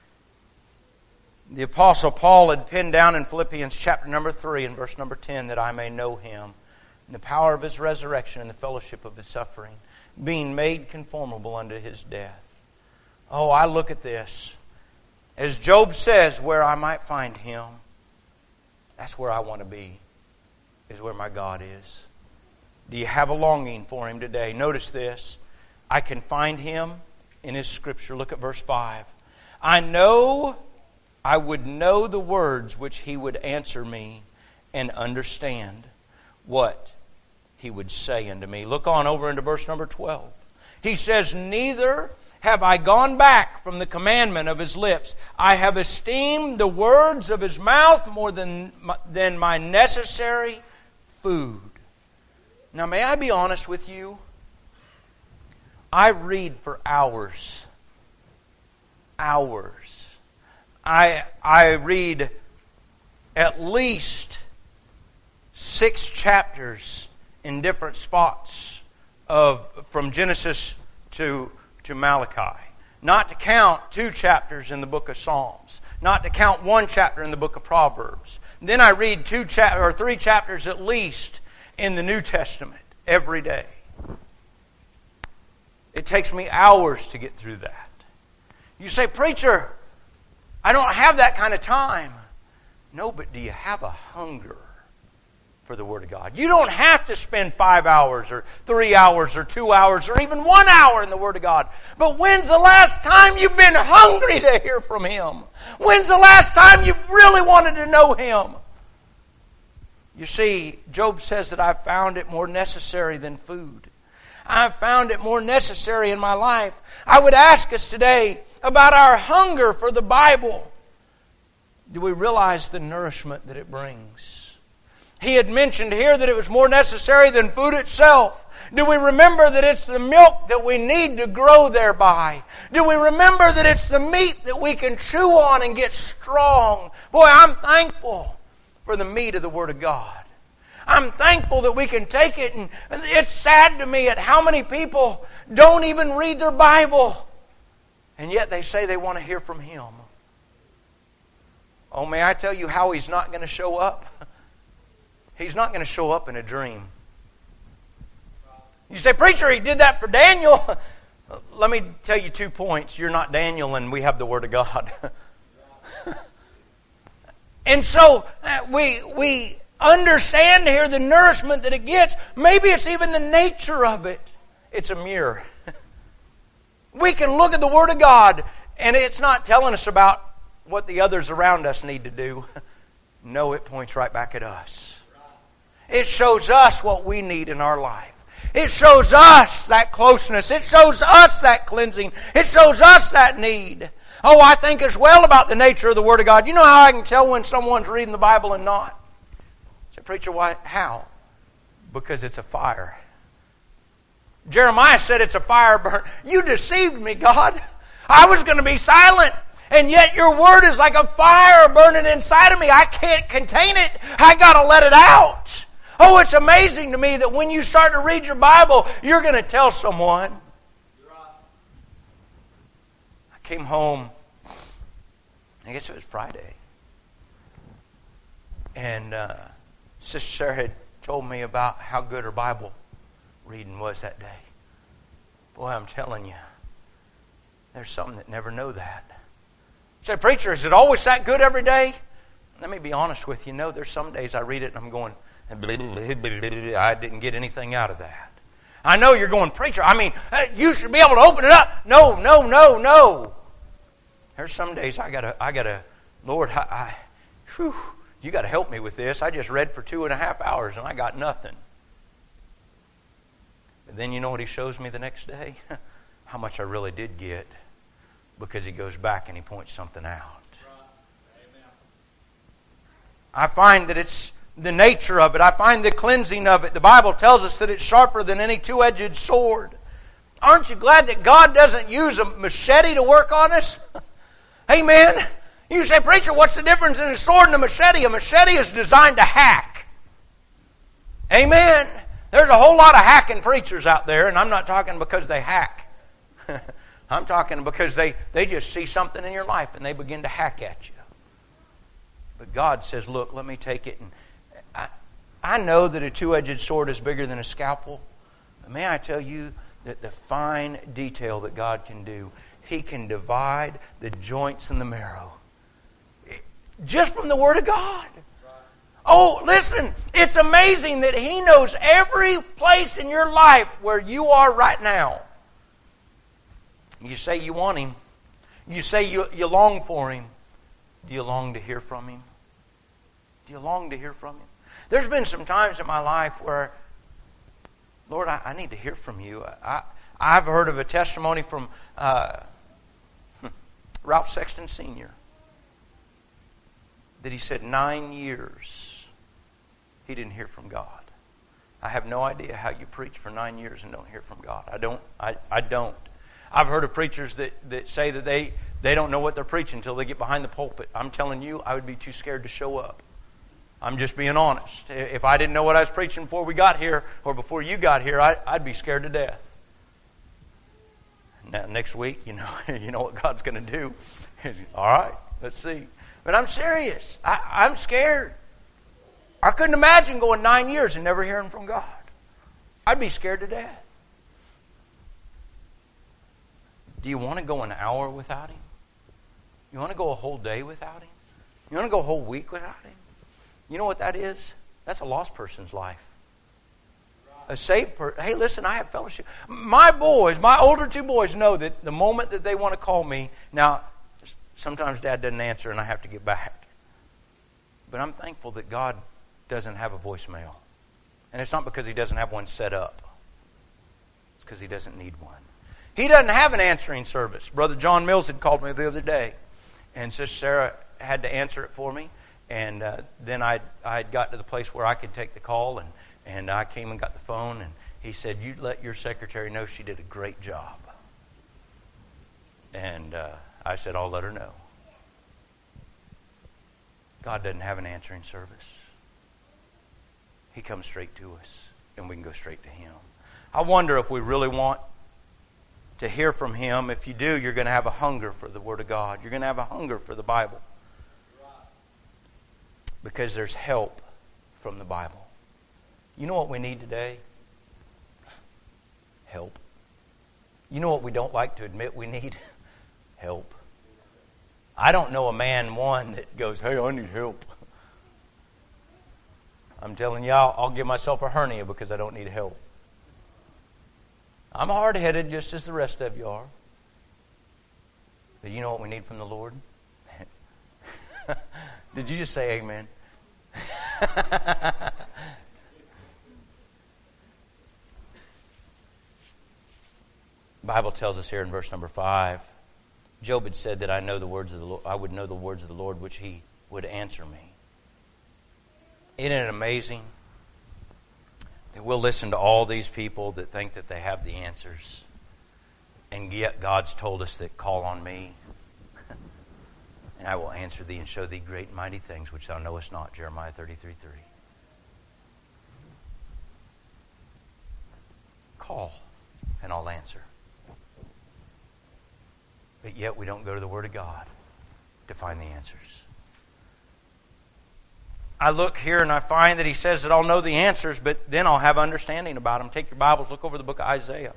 The Apostle Paul had penned down in Philippians chapter number 3 and verse number 10 that I may know Him in the power of His resurrection and the fellowship of His suffering, being made conformable unto His death. Oh, I look at this. As Job says, where I might find Him, that's where I want to be, is where my God is. Do you have a longing for Him today? Notice this. I can find Him in His Scripture. Look at verse 5. I would know the words which He would answer me and understand what He would say unto me. Look on over into verse number 12. He says, neither have I gone back from the commandment of His lips. I have esteemed the words of His mouth more than my necessary food. Now, may I be honest with you? I read for hours. Hours. I read at least 6 chapters in different spots from Genesis to Malachi. Not to count 2 chapters in the book of Psalms. Not to count 1 chapter in the book of Proverbs. And then I read 3 chapters at least in the New Testament every day. It takes me hours to get through that. You say, preacher, I don't have that kind of time. No, but do you have a hunger for the Word of God? You don't have to spend 5 hours or 3 hours or 2 hours or even 1 hour in the Word of God. But when's the last time you've been hungry to hear from Him? When's the last time you've really wanted to know Him? You see, Job says that I've found it more necessary than food. I've found it more necessary in my life. I would ask us today about our hunger for the Bible. Do we realize the nourishment that it brings? He had mentioned here that it was more necessary than food itself. Do we remember that it's the milk that we need to grow thereby? Do we remember that it's the meat that we can chew on and get strong? Boy, I'm thankful for the meat of the Word of God. I'm thankful that we can take it, and it's sad to me at how many people don't even read their Bible, and yet they say they want to hear from Him. Oh, may I tell you how He's not going to show up? He's not going to show up in a dream. You say, preacher, He did that for Daniel. Let me tell you 2 points. You're not Daniel, and we have the Word of God. And so we understand here the nourishment that it gets. Maybe it's even the nature of it. It's a mirror. We can look at the Word of God, and it's not telling us about what the others around us need to do. No, it points right back at us. It shows us what we need in our life. It shows us that closeness. It shows us that cleansing. It shows us that need. Oh, I think as well about the nature of the Word of God. You know how I can tell when someone's reading the Bible and not? I say, preacher, why? How? Because it's a fire. Jeremiah said it's a fire burn. You deceived me, God. I was going to be silent, and yet your Word is like a fire burning inside of me. I can't contain it. I got to let it out. Oh, it's amazing to me that when you start to read your Bible, you're going to tell someone. I came home, I guess it was Friday, and Sister Sarah had told me about how good her Bible reading was that day. Boy, I'm telling you, there's some that never know that. You say, preacher, is it always that good every day? Let me be honest with you. No, there's some days I read it and I'm going, I didn't get anything out of that. I know you're going, preacher, you should be able to open it up. No. There's some days I gotta, Lord, you gotta help me with this. I just read for 2.5 hours and I got nothing. But then you know what He shows me the next day? How much I really did get, because He goes back and He points something out. I find that it's the nature of it. I find the cleansing of it. The Bible tells us that it's sharper than any two-edged sword. Aren't you glad that God doesn't use a machete to work on us? Amen. You say, preacher, what's the difference in a sword and a machete? A machete is designed to hack. Amen. There's a whole lot of hacking preachers out there, and I'm not talking because they hack. I'm talking because they just see something in your life and they begin to hack at you. But God says, look, let me take it. And I know that a two-edged sword is bigger than a scalpel. But may I tell you that the fine detail that God can do, He can divide the joints and the marrow. Just from the Word of God. Oh, listen, it's amazing that He knows every place in your life where you are right now. You say you want Him. You say you long for Him. Do you long to hear from Him? Do you long to hear from Him? There's been some times in my life where, Lord, I need to hear from You. I've heard of a testimony from Ralph Sexton Sr. that he said 9 years he didn't hear from God. I have no idea how you preach for 9 years and don't hear from God. I don't. I've heard of preachers that say that they don't know what they're preaching until they get behind the pulpit. I'm telling you, I would be too scared to show up. I'm just being honest. If I didn't know what I was preaching before we got here or before you got here, I'd be scared to death. Now, next week, you know what God's going to do. All right, let's see. But I'm serious. I'm scared. I couldn't imagine going 9 years and never hearing from God. I'd be scared to death. Do you want to go an hour without Him? You want to go a whole day without Him? You want to go a whole week without Him? You know what that is? That's a lost person's life. A saved person. Hey, listen, I have fellowship. My older two boys know that the moment that they want to call me, now, sometimes Dad doesn't answer and I have to get back. But I'm thankful that God doesn't have a voicemail. And it's not because He doesn't have one set up. It's because He doesn't need one. He doesn't have an answering service. Brother John Mills had called me the other day. And Sister Sarah had to answer it for me. And then I had got to the place where I could take the call. And I came and got the phone. And he said, you let your secretary know she did a great job. And I said, I'll let her know. God doesn't have an answering service. He comes straight to us. And we can go straight to Him. I wonder if we really want to hear from Him. If you do, you're going to have a hunger for the Word of God. You're going to have a hunger for the Bible. Because there's help from the Bible. You know what we need today? Help. You know what we don't like to admit we need? Help. I don't know a man, that goes, hey, I need help. I'm telling you, I'll give myself a hernia because I don't need help. I'm hard-headed just as the rest of you are. But you know what we need from the Lord? Did you just say amen? The Bible tells us here in verse number 5, Job had said that I would know the words of the Lord which He would answer me. Isn't it amazing that we'll listen to all these people that think that they have the answers, and yet God's told us that call on me, and I will answer thee and show thee great and mighty things which thou knowest not. Jeremiah 33:3. Call, and I'll answer. But yet we don't go to the Word of God to find the answers. I look here and I find that He says that I'll know the answers, but then I'll have understanding about them. Take your Bibles, look over the book of Isaiah.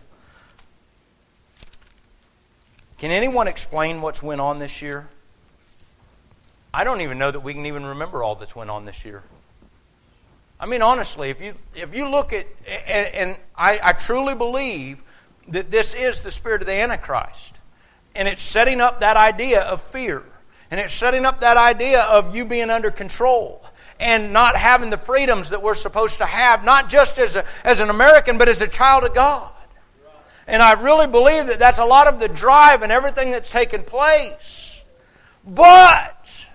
Can anyone explain what's went on this year? I don't even know that we can even remember all that's went on this year. I mean, honestly, if you look at, and I truly believe that this is the spirit of the Antichrist. And it's setting up that idea of fear. And it's setting up that idea of you being under control. And not having the freedoms that we're supposed to have, not just as an American, but as a child of God. And I really believe that that's a lot of the drive and everything that's taken place. But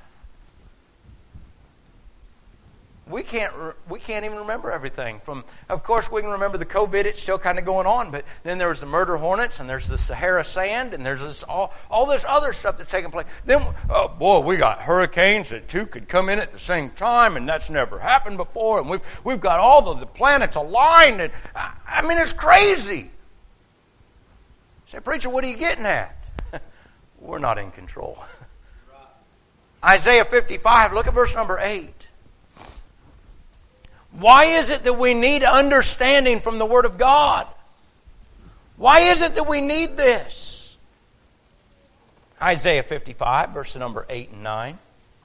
we can't even remember everything. Of course, we can remember the COVID. It's still kind of going on. But then there was the murder hornets, and there's the Sahara sand, and there's all this other stuff that's taking place. Then, we got hurricanes that two could come in at the same time, and that's never happened before. And we've got all of the planets aligned, and I mean, it's crazy. Say, preacher, what are you getting at? We're not in control. Isaiah 55, look at verse number 8. Why is it that we need understanding from the Word of God? Why is it that we need this? Isaiah 55, verse number 8 and 9.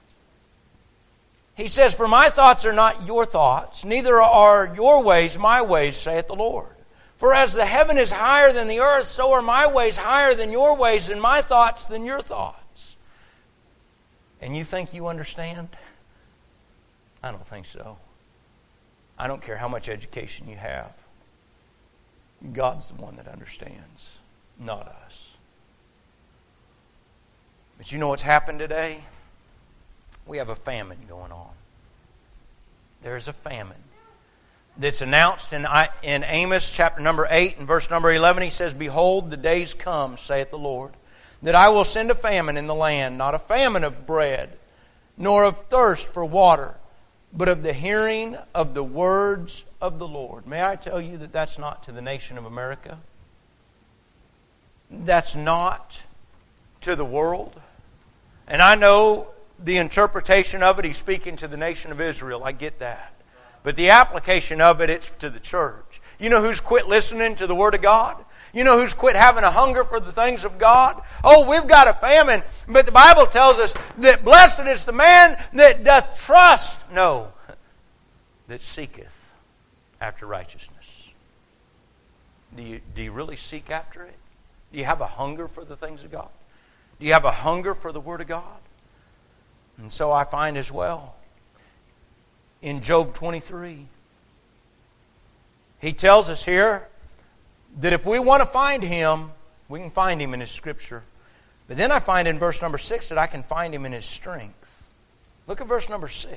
He says, for my thoughts are not your thoughts, neither are your ways my ways, saith the Lord. For as the heaven is higher than the earth, so are my ways higher than your ways, and my thoughts than your thoughts. And you think you understand? I don't think so. I don't care how much education you have. God's the one that understands, not us. But you know what's happened today? We have a famine going on. There's a famine that's announced in Amos chapter number 8 and verse number 11. He says, behold, the days come, saith the Lord, that I will send a famine in the land, not a famine of bread, nor of thirst for water, but of the hearing of the words of the Lord. May I tell you that that's not to the nation of America? That's not to the world? And I know the interpretation of it, he's speaking to the nation of Israel. I get that. But the application of it, it's to the church. You know who's quit listening to the Word of God? You know who's quit having a hunger for the things of God? Oh, we've got a famine, but the Bible tells us that blessed is the man that doth trust, no, that seeketh after righteousness. Do you really seek after it? Do you have a hunger for the things of God? Do you have a hunger for the Word of God? And so I find as well, in Job 23, he tells us here that if we want to find Him, we can find Him in His Scripture. But then I find in verse number 6 that I can find Him in His strength. Look at verse number 6.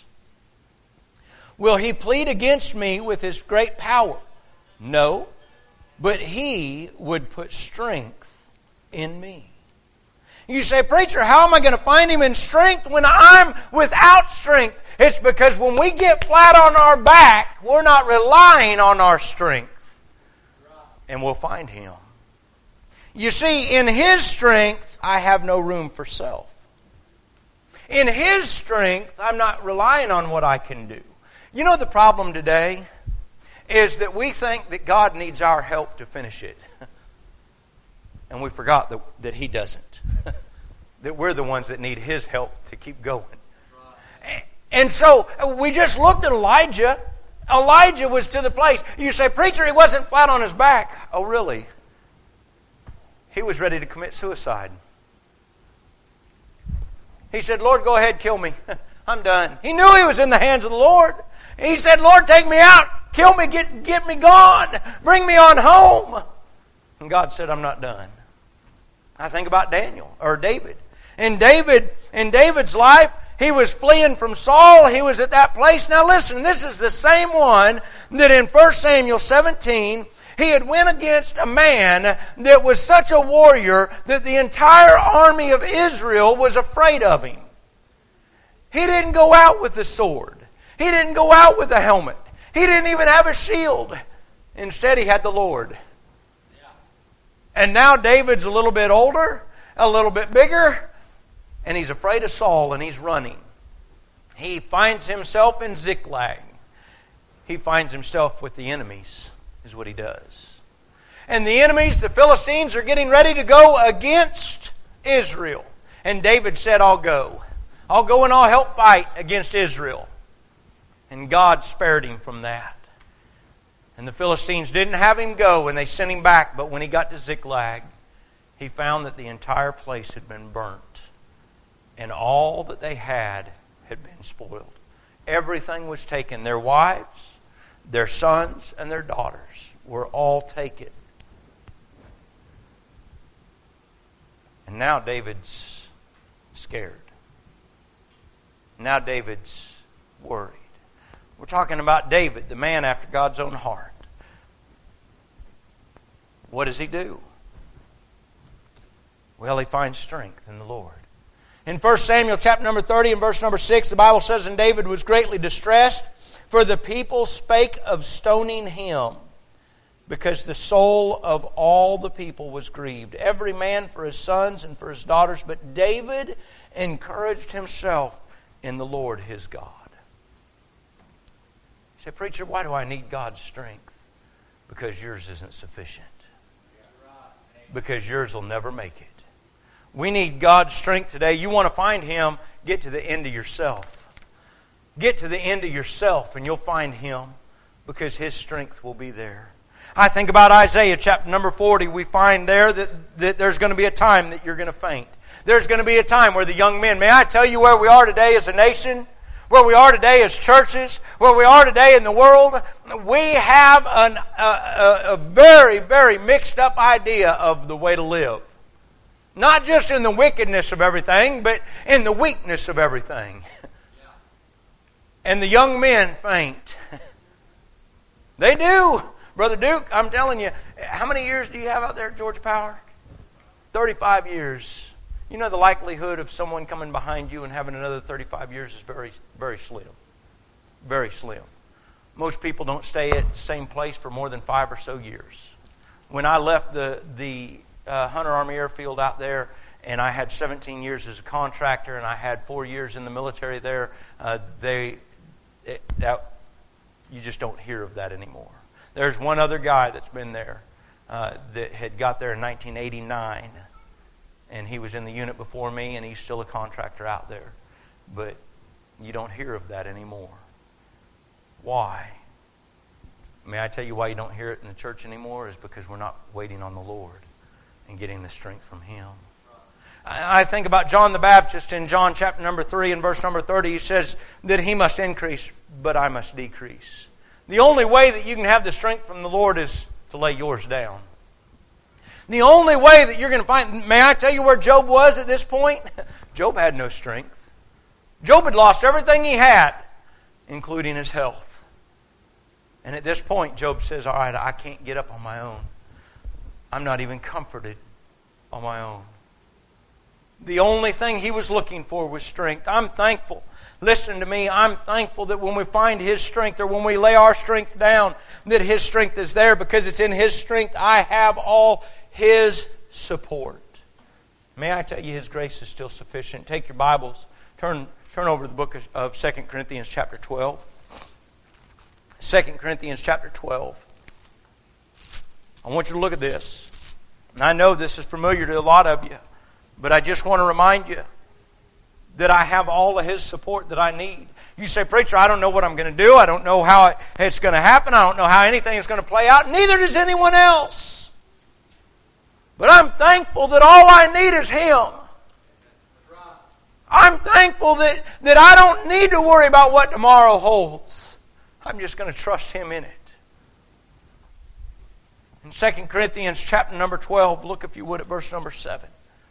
Will He plead against me with His great power? No, but He would put strength in me. You say, preacher, how am I going to find Him in strength when I'm without strength? It's because when we get flat on our back, we're not relying on our strength. And we'll find Him. You see, in His strength, I have no room for self. In His strength, I'm not relying on what I can do. You know the problem today is that we think that God needs our help to finish it. And we forgot that He doesn't. That we're the ones that need His help to keep going. And so we just looked at Elijah. Elijah was to the place. You say, preacher, he wasn't flat on his back. Oh, really? He was ready to commit suicide. He said, Lord, go ahead, kill me. I'm done. He knew he was in the hands of the Lord. He said, Lord, take me out. Kill me. Get me gone. Bring me on home. And God said, I'm not done. I think about David. In David's life, he was fleeing from Saul. He was at that place. Now listen, this is the same one that in 1 Samuel 17, he had went against a man that was such a warrior that the entire army of Israel was afraid of him. He didn't go out with the sword. He didn't go out with a helmet. He didn't even have a shield. Instead, he had the Lord. And now David's a little bit older, a little bit bigger, and he's afraid of Saul and he's running. He finds himself in Ziklag. He finds himself with the enemies, is what he does. And the enemies, the Philistines, are getting ready to go against Israel. And David said, I'll go. I'll go and I'll help fight against Israel. And God spared him from that. And the Philistines didn't have him go, and they sent him back. But when he got to Ziklag, he found that the entire place had been burnt. And all that they had been spoiled. Everything was taken. Their wives, their sons, and their daughters were all taken. And now David's scared. Now David's worried. We're talking about David, the man after God's own heart. What does he do? Well, he finds strength in the Lord. In 1 Samuel chapter number 30 and verse number 6, the Bible says, and David was greatly distressed, for the people spake of stoning him. because the soul of all the people was grieved, every man for his sons and for his daughters. But David encouraged himself in the Lord his God. You say, preacher, why do I need God's strength? Because yours isn't sufficient. Because yours will never make it. We need God's strength today. You want to find Him, get to the end of yourself. Get to the end of yourself and you'll find Him, because His strength will be there. I think about Isaiah chapter number 40. We find there that there's going to be a time that you're going to faint. There's going to be a time where the young men, may I tell you where we are today as a nation? Where we are today as churches? Where we are today in the world? We have a very, very mixed up idea of the way to live. Not just in the wickedness of everything, but in the weakness of everything. And the young men faint. They do. Brother Duke, I'm telling you, how many years do you have out there at Georgia Power? 35 years. You know the likelihood of someone coming behind you and having another 35 years is very, very slim. Very slim. Most people don't stay at the same place for more than 5 or so years. When I left the Hunter Army Airfield out there, and I had 17 years as a contractor, and I had 4 years in the military there, you just don't hear of that anymore. There's one other guy that's been there that had got there in 1989, and he was in the unit before me, and he's still a contractor out there. But you don't hear of that anymore. Why? May I tell you why you don't hear it in the church anymore? Is because we're not waiting on the Lord and getting the strength from Him. I think about John the Baptist in John chapter number 3 and verse number 30. He says that he must increase, but I must decrease. The only way that you can have the strength from the Lord is to lay yours down. The only way that you're going to find... May I tell you where Job was at this point? Job had no strength. Job had lost everything he had, including his health. And at this point, Job says, all right, I can't get up on my own. I'm not even comforted on my own. The only thing he was looking for was strength. I'm thankful. Listen to me. I'm thankful that when we find His strength, or when we lay our strength down, that His strength is there, because it's in His strength I have all His support. May I tell you, His grace is still sufficient. Take your Bibles. Turn over to the book of 2 Corinthians chapter 12. 2 Corinthians chapter 12. I want you to look at this. And I know this is familiar to a lot of you, but I just want to remind you that I have all of His support that I need. You say, preacher, I don't know what I'm going to do. I don't know how it's going to happen. I don't know how anything is going to play out. Neither does anyone else. But I'm thankful that all I need is Him. I'm thankful that I don't need to worry about what tomorrow holds. I'm just going to trust Him in it. In 2 Corinthians chapter number 12, look if you would at verse number 7.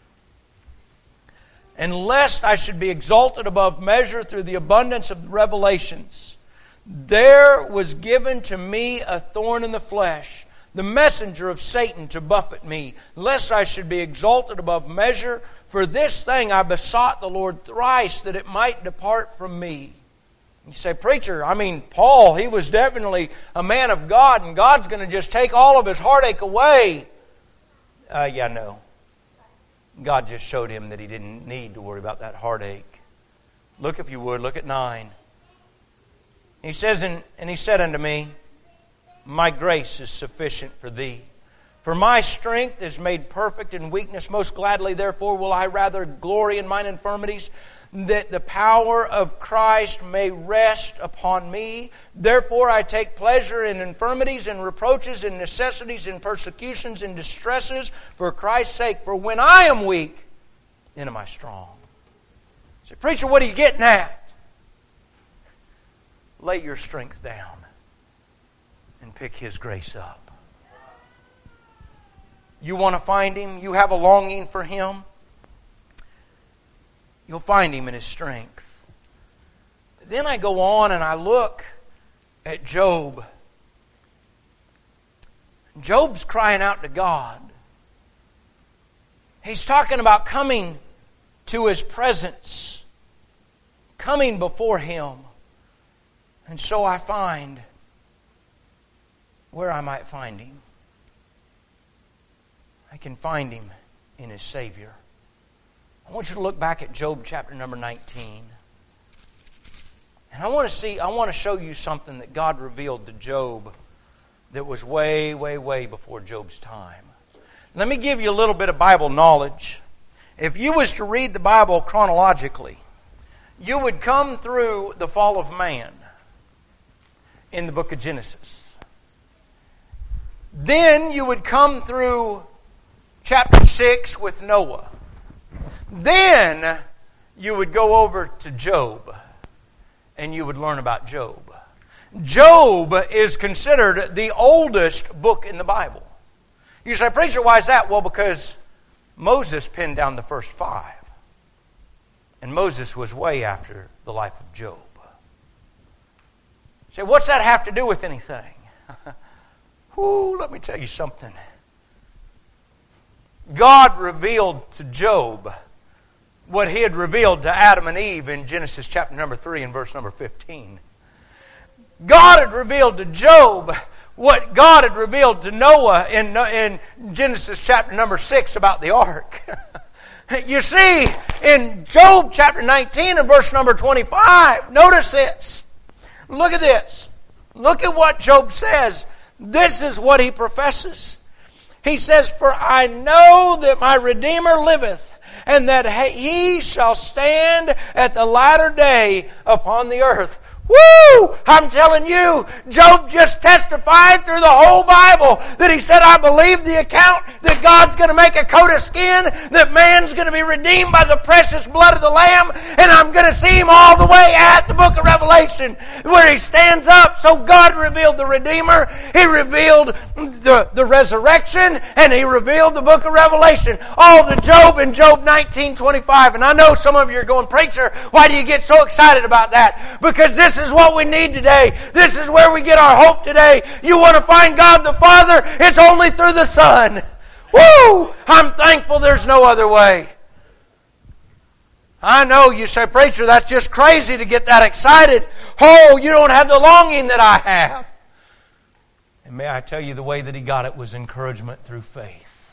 And lest I should be exalted above measure through the abundance of revelations, there was given to me a thorn in the flesh, the messenger of Satan to buffet me, lest I should be exalted above measure. For this thing I besought the Lord thrice, that it might depart from me. You say, preacher, Paul, he was definitely a man of God, and God's going to just take all of his heartache away. No. God just showed him that he didn't need to worry about that heartache. Look, if you would, look at 9. He says, and He said unto me, my grace is sufficient for thee. For my strength is made perfect in weakness. Most gladly, therefore, will I rather glory in mine infirmities, that the power of Christ may rest upon me. Therefore I take pleasure in infirmities and reproaches and necessities and persecutions and distresses for Christ's sake. For when I am weak, then am I strong. Say, preacher, what are you getting at? Lay your strength down and pick His grace up. You want to find Him? You have a longing for Him? You'll find Him in His strength. But then I go on and I look at Job. Job's crying out to God. He's talking about coming to His presence, coming before Him. And so I find where I might find Him. I can find Him in His Savior. I want you to look back at Job chapter number 19. And I want to show you something that God revealed to Job that was way, way, way before Job's time. Let me give you a little bit of Bible knowledge. If you was to read the Bible chronologically, you would come through the fall of man in the book of Genesis. Then you would come through chapter 6 with Noah. Then you would go over to Job and you would learn about Job. Job is considered the oldest book in the Bible. You say, preacher, why is that? Well, because Moses penned down the first 5. And Moses was way after the life of Job. You say, what's that have to do with anything? Whoo, let me tell you something. God revealed to Job what He had revealed to Adam and Eve in Genesis chapter number 3 and verse number 15. God had revealed to Job what God had revealed to Noah in Genesis chapter number 6 about the ark. You see, in Job chapter 19 and verse number 25, notice this. Look at this. Look at what Job says. This is what he professes. He says, for I know that my Redeemer liveth, and that He shall stand at the latter day upon the earth. Woo! I'm telling you, Job just testified through the whole Bible that he said, I believe the account that God's going to make a coat of skin, that man's going to be redeemed by the precious blood of the Lamb, and I'm going to see Him all the way at the book of Revelation where He stands up. So God revealed the Redeemer, He revealed the resurrection, and He revealed the book of Revelation, all to Job in Job 19:25. And I know some of you are going, preacher, why do you get so excited about that? Because this is what we need today. This is where we get our hope today. You want to find God the Father? It's only through the Son. Woo! I'm thankful there's no other way. I know you say, preacher, that's just crazy to get that excited. Oh, you don't have the longing that I have. And may I tell you, the way that he got it was encouragement through faith.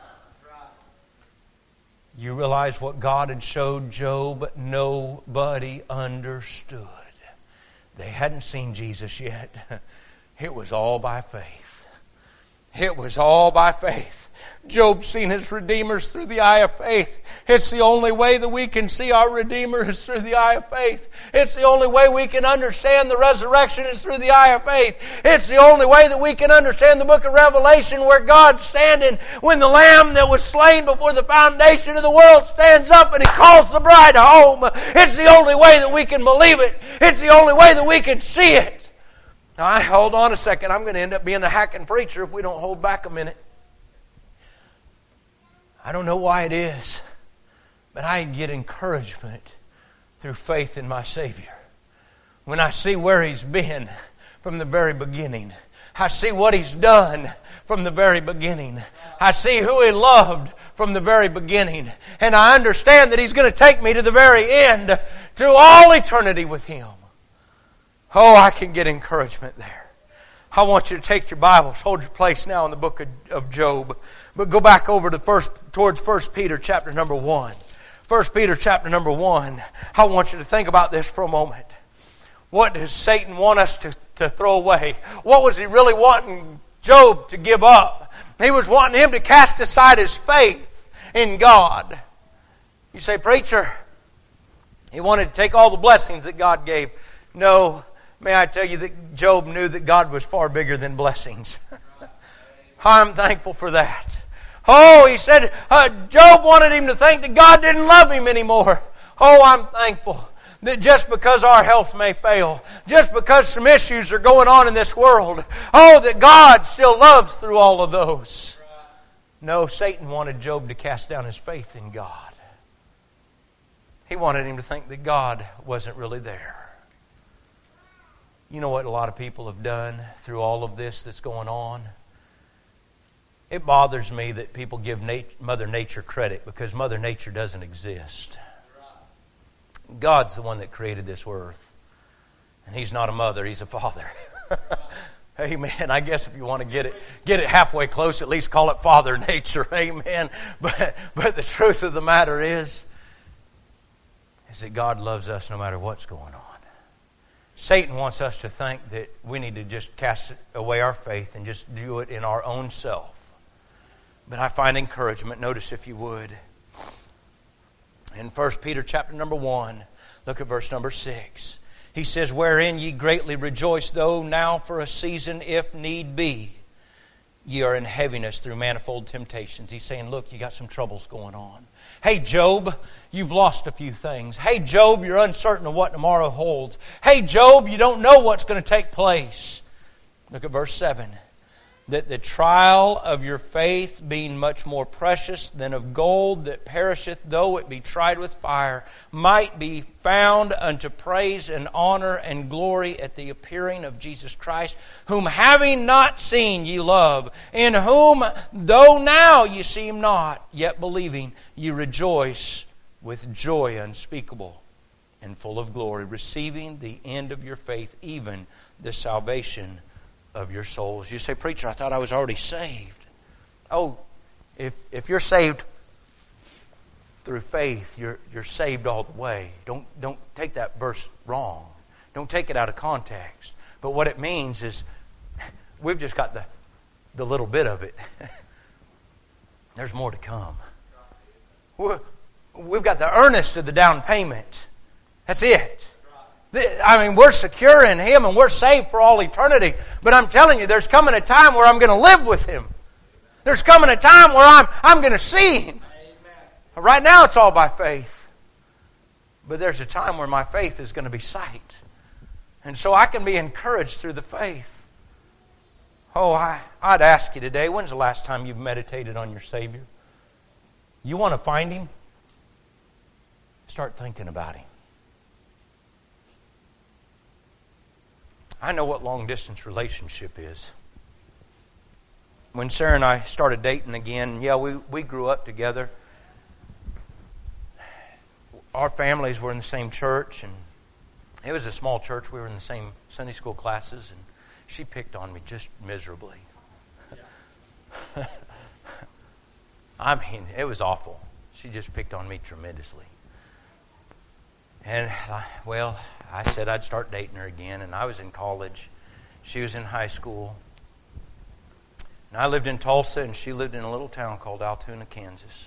You realize what God had showed Job, nobody understood. They hadn't seen Jesus yet. It was all by faith. It was all by faith. Job's seen his Redeemers through the eye of faith. It's the only way that we can see our Redeemer is through the eye of faith. It's the only way we can understand the resurrection is through the eye of faith. It's the only way that we can understand the book of Revelation where God's standing when the Lamb that was slain before the foundation of the world stands up and He calls the bride home. It's the only way that we can believe it. It's the only way that we can see it. Now, hold on a second. I'm going to end up being a hacking preacher if we don't hold back a minute. I don't know why it is, but I get encouragement through faith in my Savior. When I see where He's been from the very beginning. I see what He's done from the very beginning. I see who He loved from the very beginning. And I understand that He's going to take me to the very end, to all eternity with Him. Oh, I can get encouragement there. I want you to take your Bibles, hold your place now in the book of Job. But go back over to towards 1 Peter chapter number 1. 1 Peter chapter number 1. I want you to think about this for a moment. What does Satan want us to throw away? What was he really wanting Job to give up? He was wanting him to cast aside his faith in God. You say, preacher, he wanted to take all the blessings that God gave. No. May I tell you that Job knew that God was far bigger than blessings. I'm thankful for that. Oh, he said, Job wanted him to think that God didn't love him anymore. Oh, I'm thankful that just because our health may fail, just because some issues are going on in this world, oh, that God still loves through all of those. No, Satan wanted Job to cast down his faith in God. He wanted him to think that God wasn't really there. You know what a lot of people have done through all of this that's going on? It bothers me that people give Mother Nature credit because Mother Nature doesn't exist. God's the one that created this earth. And He's not a mother, He's a father. Amen. I guess if you want to get it halfway close, at least call it Father Nature. Amen. But the truth of the matter is that God loves us no matter what's going on. Satan wants us to think that we need to just cast away our faith and just do it in our own self. But I find encouragement. Notice, if you would, in 1 Peter chapter number 1, look at verse number 6. He says, wherein ye greatly rejoice, though now for a season, if need be, ye are in heaviness through manifold temptations. He's saying, look, you got some troubles going on. Hey, Job, you've lost a few things. Hey, Job, you're uncertain of what tomorrow holds. Hey, Job, you don't know what's going to take place. Look at verse 7. That the trial of your faith, being much more precious than of gold that perisheth, though it be tried with fire, might be found unto praise and honor and glory at the appearing of Jesus Christ, whom having not seen ye love, in whom though now ye see him not, yet believing ye rejoice with joy unspeakable and full of glory, receiving the end of your faith, even the salvation of your souls. You say, preacher, I thought I was already saved. Oh, if you're saved through faith, you're saved all the way. Don't take that verse wrong. Don't take it out of context. But what it means is we've just got the little bit of it. There's more to come. We've got the earnest of the down payment. That's it. I mean, we're secure in Him and we're saved for all eternity. But I'm telling you, there's coming a time where I'm going to live with Him. There's coming a time where I'm going to see Him. Amen. Right now it's all by faith. But there's a time where my faith is going to be sight. And so I can be encouraged through the faith. Oh, I'd ask you today, when's the last time you've meditated on your Savior? You want to find Him? Start thinking about Him. I know what long-distance relationship is. When Sarah and I started dating again, we grew up together. Our families were in the same church, and it was a small church. We were in the same Sunday school classes, and she picked on me just miserably. I mean, it was awful. She just picked on me tremendously. And, I said I'd start dating her again, and I was in college. She was in high school. And I lived in Tulsa, and she lived in a little town called Altoona, Kansas.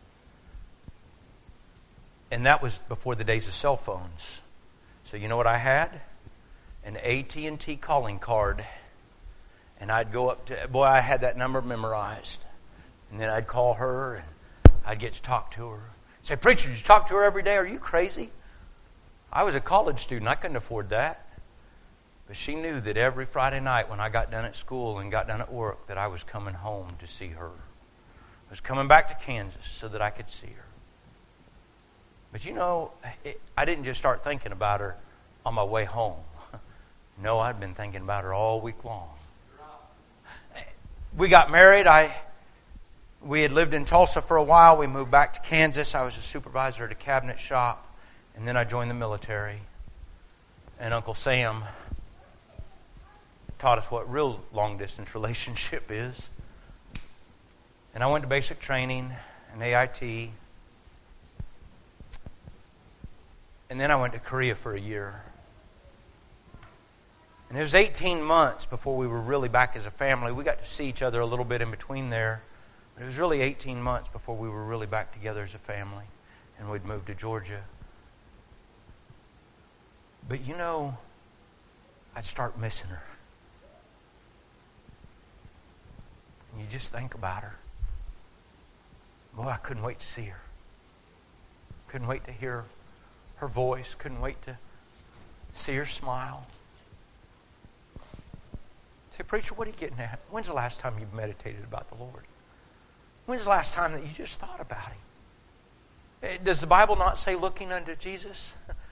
And that was before the days of cell phones. So you know what I had? An AT&T calling card. And I'd go up to, I had that number memorized. And then I'd call her, and I'd get to talk to her. Say, preacher, did you talk to her every day? Are you crazy? I was a college student. I couldn't afford that. But she knew that every Friday night when I got done at school and got done at work that I was coming home to see her. I was coming back to Kansas so that I could see her. But I didn't just start thinking about her on my way home. No, I'd been thinking about her all week long. We got married. We had lived in Tulsa for a while. We moved back to Kansas. I was a supervisor at a cabinet shop. And then I joined the military. And Uncle Sam taught us what real long-distance relationship is. And I went to basic training and AIT. And then I went to Korea for a year. And it was 18 months before we were really back as a family. We got to see each other a little bit in between there. But it was really 18 months before we were really back together as a family. And we'd moved to Georgia. But I'd start missing her. And you just think about her. Boy, I couldn't wait to see her. Couldn't wait to hear her voice. Couldn't wait to see her smile. Say, preacher, what are you getting at? When's the last time you've meditated about the Lord? When's the last time that you just thought about Him? Does the Bible not say looking unto Jesus?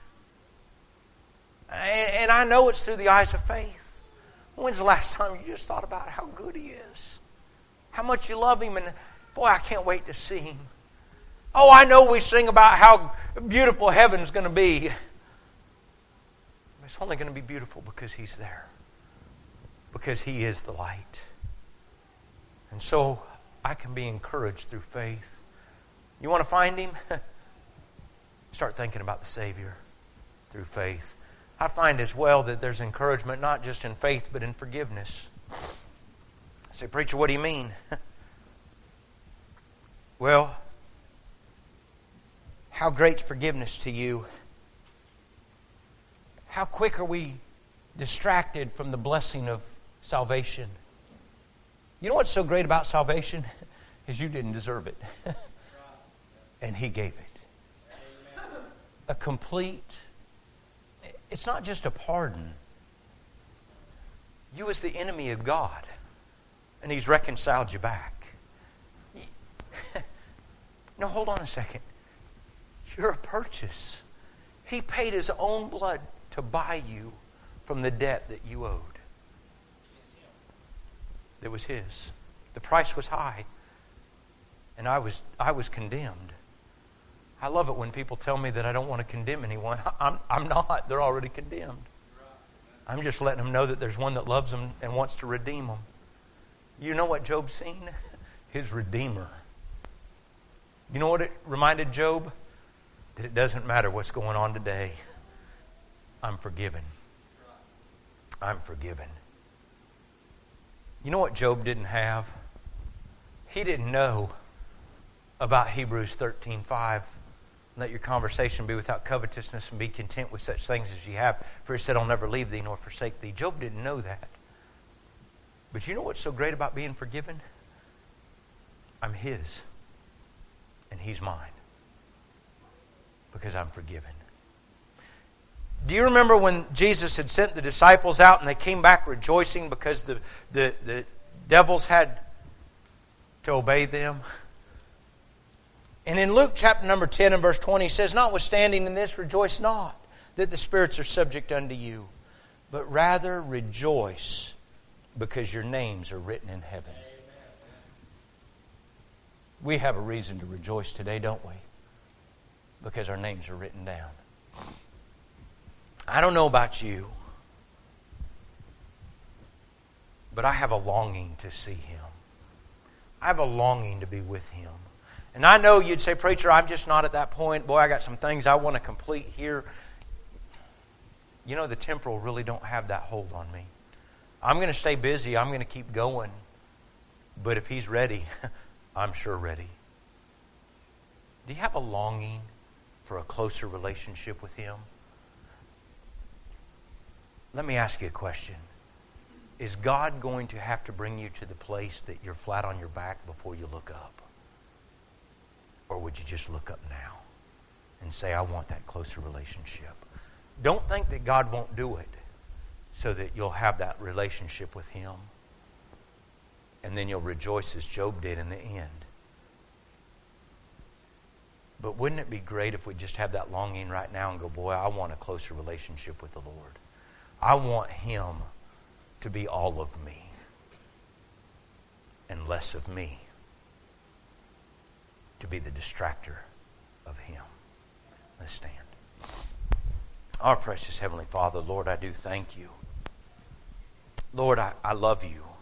And I know it's through the eyes of faith. When's the last time you just thought about how good He is? How much you love Him, and boy, I can't wait to see Him. Oh, I know we sing about how beautiful heaven's going to be. It's only going to be beautiful because He's there. because He is the light. And so I can be encouraged through faith. You want to find Him? Start thinking about the Savior through faith. I find as well that there's encouragement not just in faith but in forgiveness. I say, preacher, what do you mean? Well, how great's forgiveness to you? How quick are we distracted from the blessing of salvation? You know what's so great about salvation? Is you didn't deserve it. And He gave it. A complete, it's not just a pardon. You was the enemy of God, and He's reconciled you back. No, hold on a second. You're a purchase. He paid His own blood to buy you from the debt that you owed. It was His. The price was high, and I was condemned. I love it when people tell me that I don't want to condemn anyone. I'm not. They're already condemned. I'm just letting them know that there's one that loves them and wants to redeem them. You know what Job's seen? His Redeemer. You know what it reminded Job? That it doesn't matter what's going on today. I'm forgiven. I'm forgiven. You know what Job didn't have? He didn't know about Hebrews 13:5. Let your conversation be without covetousness and be content with such things as ye have. For He said, I'll never leave thee nor forsake thee. Job didn't know that. But you know what's so great about being forgiven? I'm His. And He's mine. Because I'm forgiven. Do you remember when Jesus had sent the disciples out and they came back rejoicing because the devils had to obey them? And in Luke chapter number 10 and verse 20, He says, notwithstanding in this, rejoice not that the spirits are subject unto you, but rather rejoice because your names are written in heaven. We have a reason to rejoice today, don't we? Because our names are written down. I don't know about you, but I have a longing to see Him. I have a longing to be with Him. And I know you'd say, preacher, I'm just not at that point. Boy, I got some things I want to complete here. You know, the temporal really don't have that hold on me. I'm going to stay busy. I'm going to keep going. But if He's ready, I'm sure ready. Do you have a longing for a closer relationship with Him? Let me ask you a question. Is God going to have to bring you to the place that you're flat on your back before you look up? Or would you just look up now and say, I want that closer relationship? Don't think that God won't do it so that you'll have that relationship with Him. And then you'll rejoice as Job did in the end. But wouldn't it be great if we just have that longing right now and go, boy, I want a closer relationship with the Lord. I want Him to be all of me and less of me. To be the distractor of Him. Let's stand. Our precious Heavenly Father, Lord, I do thank You. Lord, I love You.